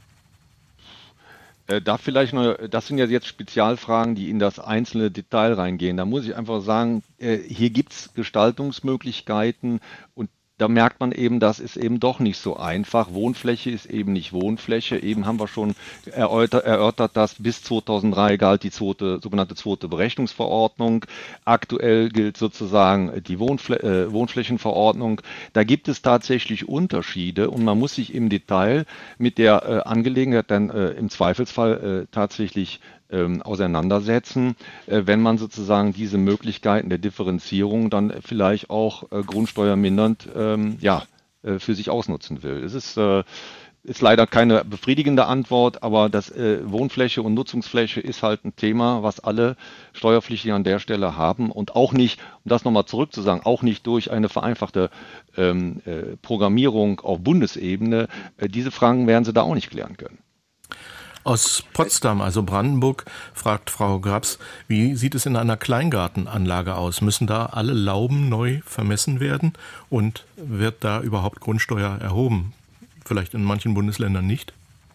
Äh, da vielleicht noch, das sind ja jetzt Spezialfragen, die in das einzelne Detail reingehen. Da muss ich einfach sagen, äh, hier gibt's Gestaltungsmöglichkeiten und da merkt man eben, das ist eben doch nicht so einfach. Wohnfläche ist eben nicht Wohnfläche. Eben haben wir schon erörtert, erörtert dass bis zweitausenddrei galt die zweite, sogenannte zweite Berechnungsverordnung. Aktuell gilt sozusagen die Wohnflä äh, Wohnflächenverordnung. Da gibt es tatsächlich Unterschiede und man muss sich im Detail mit der äh, Angelegenheit dann äh, im Zweifelsfall äh, tatsächlich Ähm, auseinandersetzen, äh, wenn man sozusagen diese Möglichkeiten der Differenzierung dann vielleicht auch äh, grundsteuermindernd ähm, ja, äh, für sich ausnutzen will. Es ist, äh, ist leider keine befriedigende Antwort, aber das äh, Wohnfläche und Nutzungsfläche ist halt ein Thema, was alle Steuerpflichtigen an der Stelle haben und auch nicht, um das nochmal zurückzusagen, auch nicht durch eine vereinfachte ähm, äh, Programmierung auf Bundesebene. Äh, diese Fragen werden sie da auch nicht klären können. Aus Potsdam, also Brandenburg, fragt Frau Grabs, wie sieht es in einer Kleingartenanlage aus? Müssen da alle Lauben neu vermessen werden? Und wird da überhaupt Grundsteuer erhoben? Vielleicht in manchen Bundesländern nicht?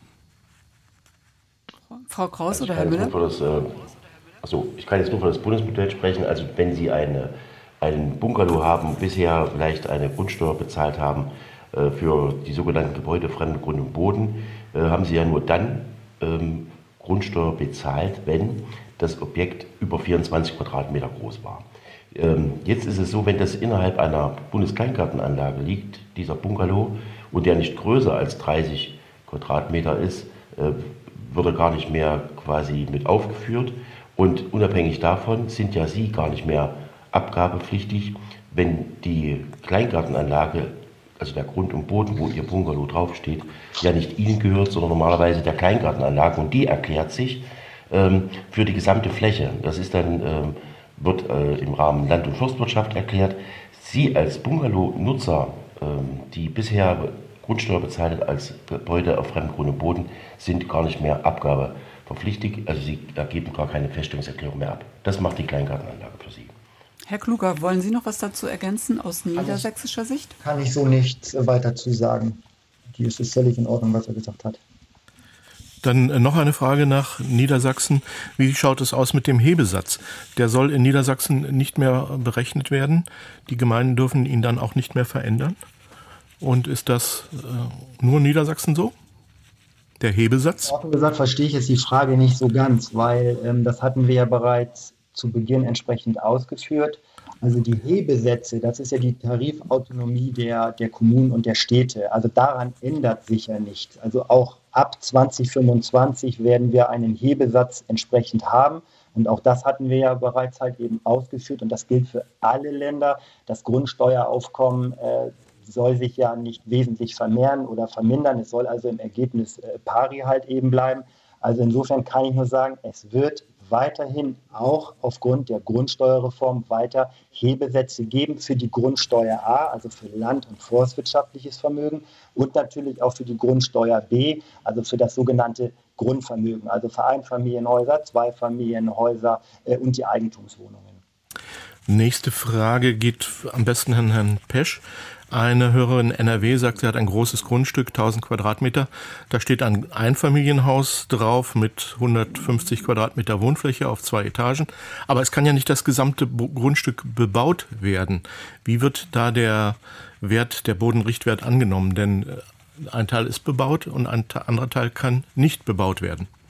Frau Kraus also oder Herr Müller? Das, äh, also ich kann jetzt nur für das Bundesmodell sprechen. Also wenn Sie eine, einen Bungalow haben, bisher vielleicht eine Grundsteuer bezahlt haben äh, für die sogenannten Gebäude fremden Grund und Boden, äh, haben Sie ja nur dann Ähm, Grundsteuer bezahlt, wenn das Objekt über vierundzwanzig Quadratmeter groß war. Ähm, jetzt ist es so, wenn das innerhalb einer Bundeskleingartenanlage liegt, dieser Bungalow, und der nicht größer als dreißig Quadratmeter ist, äh, wird er gar nicht mehr quasi mit aufgeführt. Und unabhängig davon sind ja Sie gar nicht mehr abgabepflichtig, wenn die Kleingartenanlage, also der Grund und Boden, wo Ihr Bungalow draufsteht, ja nicht Ihnen gehört, sondern normalerweise der Kleingartenanlage. Und die erklärt sich ähm, für die gesamte Fläche. Das ist dann, ähm, wird äh, im Rahmen Land- und Forstwirtschaft erklärt. Sie als Bungalow-Nutzer, ähm, die bisher Grundsteuer bezahlt als Gebäude auf fremdem Grund und Boden, sind gar nicht mehr abgabeverpflichtig. Also Sie ergeben gar keine Feststellungserklärung mehr ab. Das macht die Kleingartenanlage für Sie. Herr Kluger, wollen Sie noch was dazu ergänzen aus niedersächsischer Sicht? Kann ich so nichts weiter zu sagen. Die ist es völlig in Ordnung, was er gesagt hat. Dann noch eine Frage nach Niedersachsen. Wie schaut es aus mit dem Hebesatz? Der soll in Niedersachsen nicht mehr berechnet werden. Die Gemeinden dürfen ihn dann auch nicht mehr verändern. Und ist das äh, nur in Niedersachsen so? Der Hebesatz? Offen gesagt verstehe ich jetzt die Frage nicht so ganz, weil ähm, das hatten wir ja bereits zu Beginn entsprechend ausgeführt. Also die Hebesätze, das ist ja die Tarifautonomie der, der Kommunen und der Städte. Also daran ändert sich ja nichts. Also auch ab zwanzig fünfundzwanzig werden wir einen Hebesatz entsprechend haben. Und auch das hatten wir ja bereits halt eben ausgeführt. Und das gilt für alle Länder. Das Grundsteueraufkommen äh, soll sich ja nicht wesentlich vermehren oder vermindern. Es soll also im Ergebnis äh, pari halt eben bleiben. Also insofern kann ich nur sagen, es wird weiterhin auch aufgrund der Grundsteuerreform weiter Hebesätze geben für die Grundsteuer A, also für land- und forstwirtschaftliches Vermögen, und natürlich auch für die Grundsteuer B, also für das sogenannte Grundvermögen, also für Einfamilienhäuser, Zweifamilienhäuser äh, und die Eigentumswohnungen. Nächste Frage geht am besten an Herrn Pesch. Eine Hörerin in N R W sagt, sie hat ein großes Grundstück, tausend Quadratmeter. Da steht ein Einfamilienhaus drauf mit hundertfünfzig Quadratmeter Wohnfläche auf zwei Etagen. Aber es kann ja nicht das gesamte Grundstück bebaut werden. Wie wird da der Wert, der Bodenrichtwert angenommen? Denn ein Teil ist bebaut und ein anderer Teil kann nicht bebaut werden.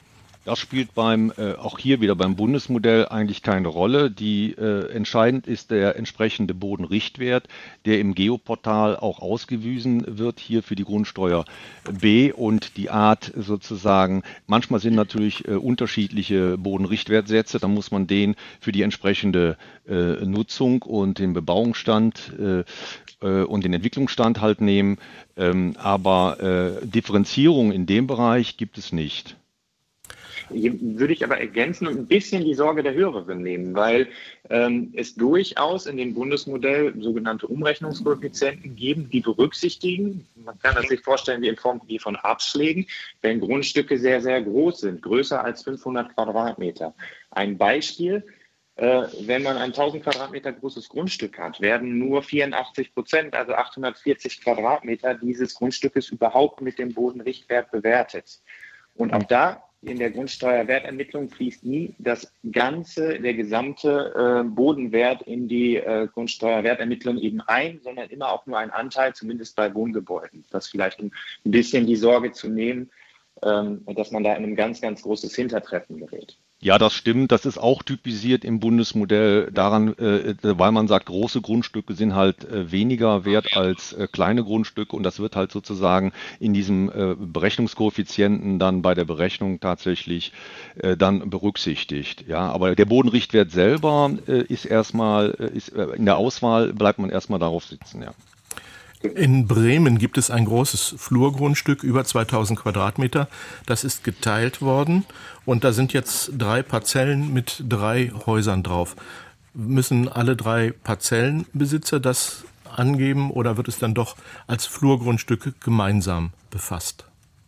Das spielt beim äh, auch hier wieder beim Bundesmodell eigentlich keine Rolle. Die äh, entscheidend ist der entsprechende Bodenrichtwert, der im Geoportal auch ausgewiesen wird, hier für die Grundsteuer B, und die Art sozusagen. Manchmal sind natürlich äh, unterschiedliche Bodenrichtwertsätze, da muss man den für die entsprechende äh, Nutzung und den Bebauungsstand äh, äh, und den Entwicklungsstand halt nehmen. Ähm, aber äh, Differenzierung in dem Bereich gibt es nicht. Hier würde ich aber ergänzen und ein bisschen die Sorge der Hörerin nehmen, weil ähm, es durchaus in dem Bundesmodell sogenannte Umrechnungskoeffizienten geben, die berücksichtigen, man kann das sich vorstellen wie in Form wie von Abschlägen, wenn Grundstücke sehr, sehr groß sind, größer als fünfhundert Quadratmeter. Ein Beispiel: Äh, wenn man ein tausend Quadratmeter großes Grundstück hat, werden nur vierundachtzig Prozent, also achthundertvierzig Quadratmeter dieses Grundstückes überhaupt mit dem Bodenrichtwert bewertet. Und auch da in der Grundsteuerwertermittlung fließt nie das ganze, der gesamte äh, Bodenwert in die äh, Grundsteuerwertermittlung eben ein, sondern immer auch nur ein Anteil, zumindest bei Wohngebäuden. Das vielleicht, um ein bisschen die Sorge zu nehmen, ähm, dass man da in ein ganz, ganz großes Hintertreffen gerät. Ja, das stimmt. Das ist auch typisiert im Bundesmodell daran, äh, weil man sagt, große Grundstücke sind halt äh, weniger wert als äh, kleine Grundstücke, und das wird halt sozusagen in diesem äh, Berechnungskoeffizienten dann bei der Berechnung tatsächlich äh, dann berücksichtigt. Ja, aber der Bodenrichtwert selber äh, ist erstmal, äh, ist, äh, in der Auswahl bleibt man erstmal darauf sitzen, ja. In Bremen gibt es ein großes Flurgrundstück, über zweitausend Quadratmeter. Das ist geteilt worden und da sind jetzt drei Parzellen mit drei Häusern drauf. Müssen alle drei Parzellenbesitzer das angeben oder wird es dann doch als Flurgrundstück gemeinsam befasst?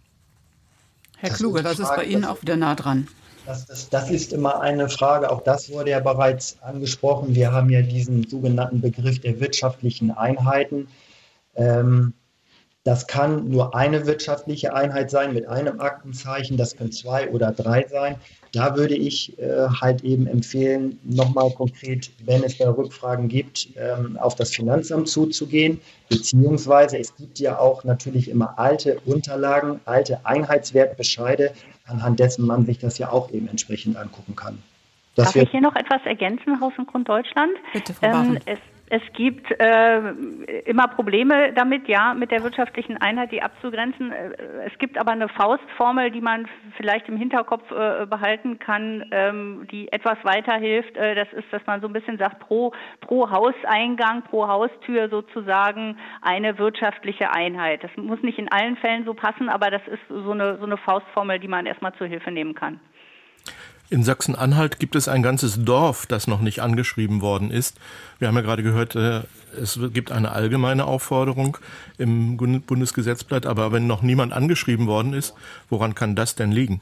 Herr Kluge, das ist bei Ihnen auch wieder nah dran. Das, das, das ist immer eine Frage, auch das wurde ja bereits angesprochen. Wir haben ja diesen sogenannten Begriff der wirtschaftlichen Einheiten. Das kann nur eine wirtschaftliche Einheit sein mit einem Aktenzeichen, das können zwei oder drei sein. Da würde ich äh, halt eben empfehlen, nochmal konkret, wenn es da Rückfragen gibt, ähm, auf das Finanzamt zuzugehen, beziehungsweise es gibt ja auch natürlich immer alte Unterlagen, alte Einheitswertbescheide, anhand dessen man sich das ja auch eben entsprechend angucken kann. Das Darf ich hier noch etwas ergänzen, Haus und Grund Deutschland? Bitte, Frau Bachen. Ähm, es Es gibt äh, immer Probleme damit, ja, mit der wirtschaftlichen Einheit, die abzugrenzen. Es gibt aber eine Faustformel, die man vielleicht im Hinterkopf äh, behalten kann, ähm, die etwas weiterhilft. Äh, das ist, dass man so ein bisschen sagt, pro, pro Hauseingang, pro Haustür sozusagen eine wirtschaftliche Einheit. Das muss nicht in allen Fällen so passen, aber das ist so eine, so eine Faustformel, die man erstmal zur Hilfe nehmen kann. In Sachsen-Anhalt gibt es ein ganzes Dorf, das noch nicht angeschrieben worden ist. Wir haben ja gerade gehört, es gibt eine allgemeine Aufforderung im Bundesgesetzblatt, aber wenn noch niemand angeschrieben worden ist, woran kann das denn liegen?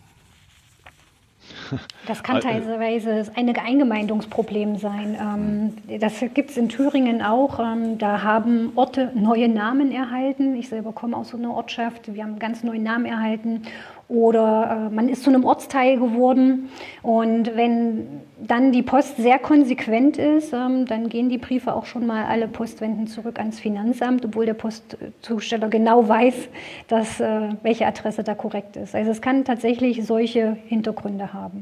Das kann teilweise ein Eingemeindungsproblem sein. Das gibt es in Thüringen auch. Da haben Orte neue Namen erhalten. Ich selber komme aus so einer Ortschaft. Wir haben einen ganz neuen Namen erhalten. Oder man ist zu einem Ortsteil geworden. Und wenn dann die Post sehr konsequent ist, dann gehen die Briefe auch schon mal alle Postwenden zurück ans Finanzamt, obwohl der Postzusteller genau weiß, dass, welche Adresse da korrekt ist. Also es kann tatsächlich solche Hintergründe haben.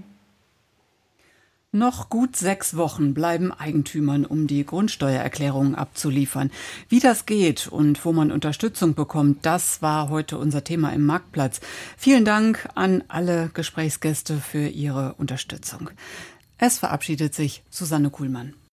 Noch gut sechs Wochen bleiben Eigentümern, um die Grundsteuererklärung abzuliefern. Wie das geht und wo man Unterstützung bekommt, das war heute unser Thema im Marktplatz. Vielen Dank an alle Gesprächsgäste für ihre Unterstützung. Es verabschiedet sich Susanne Kuhlmann.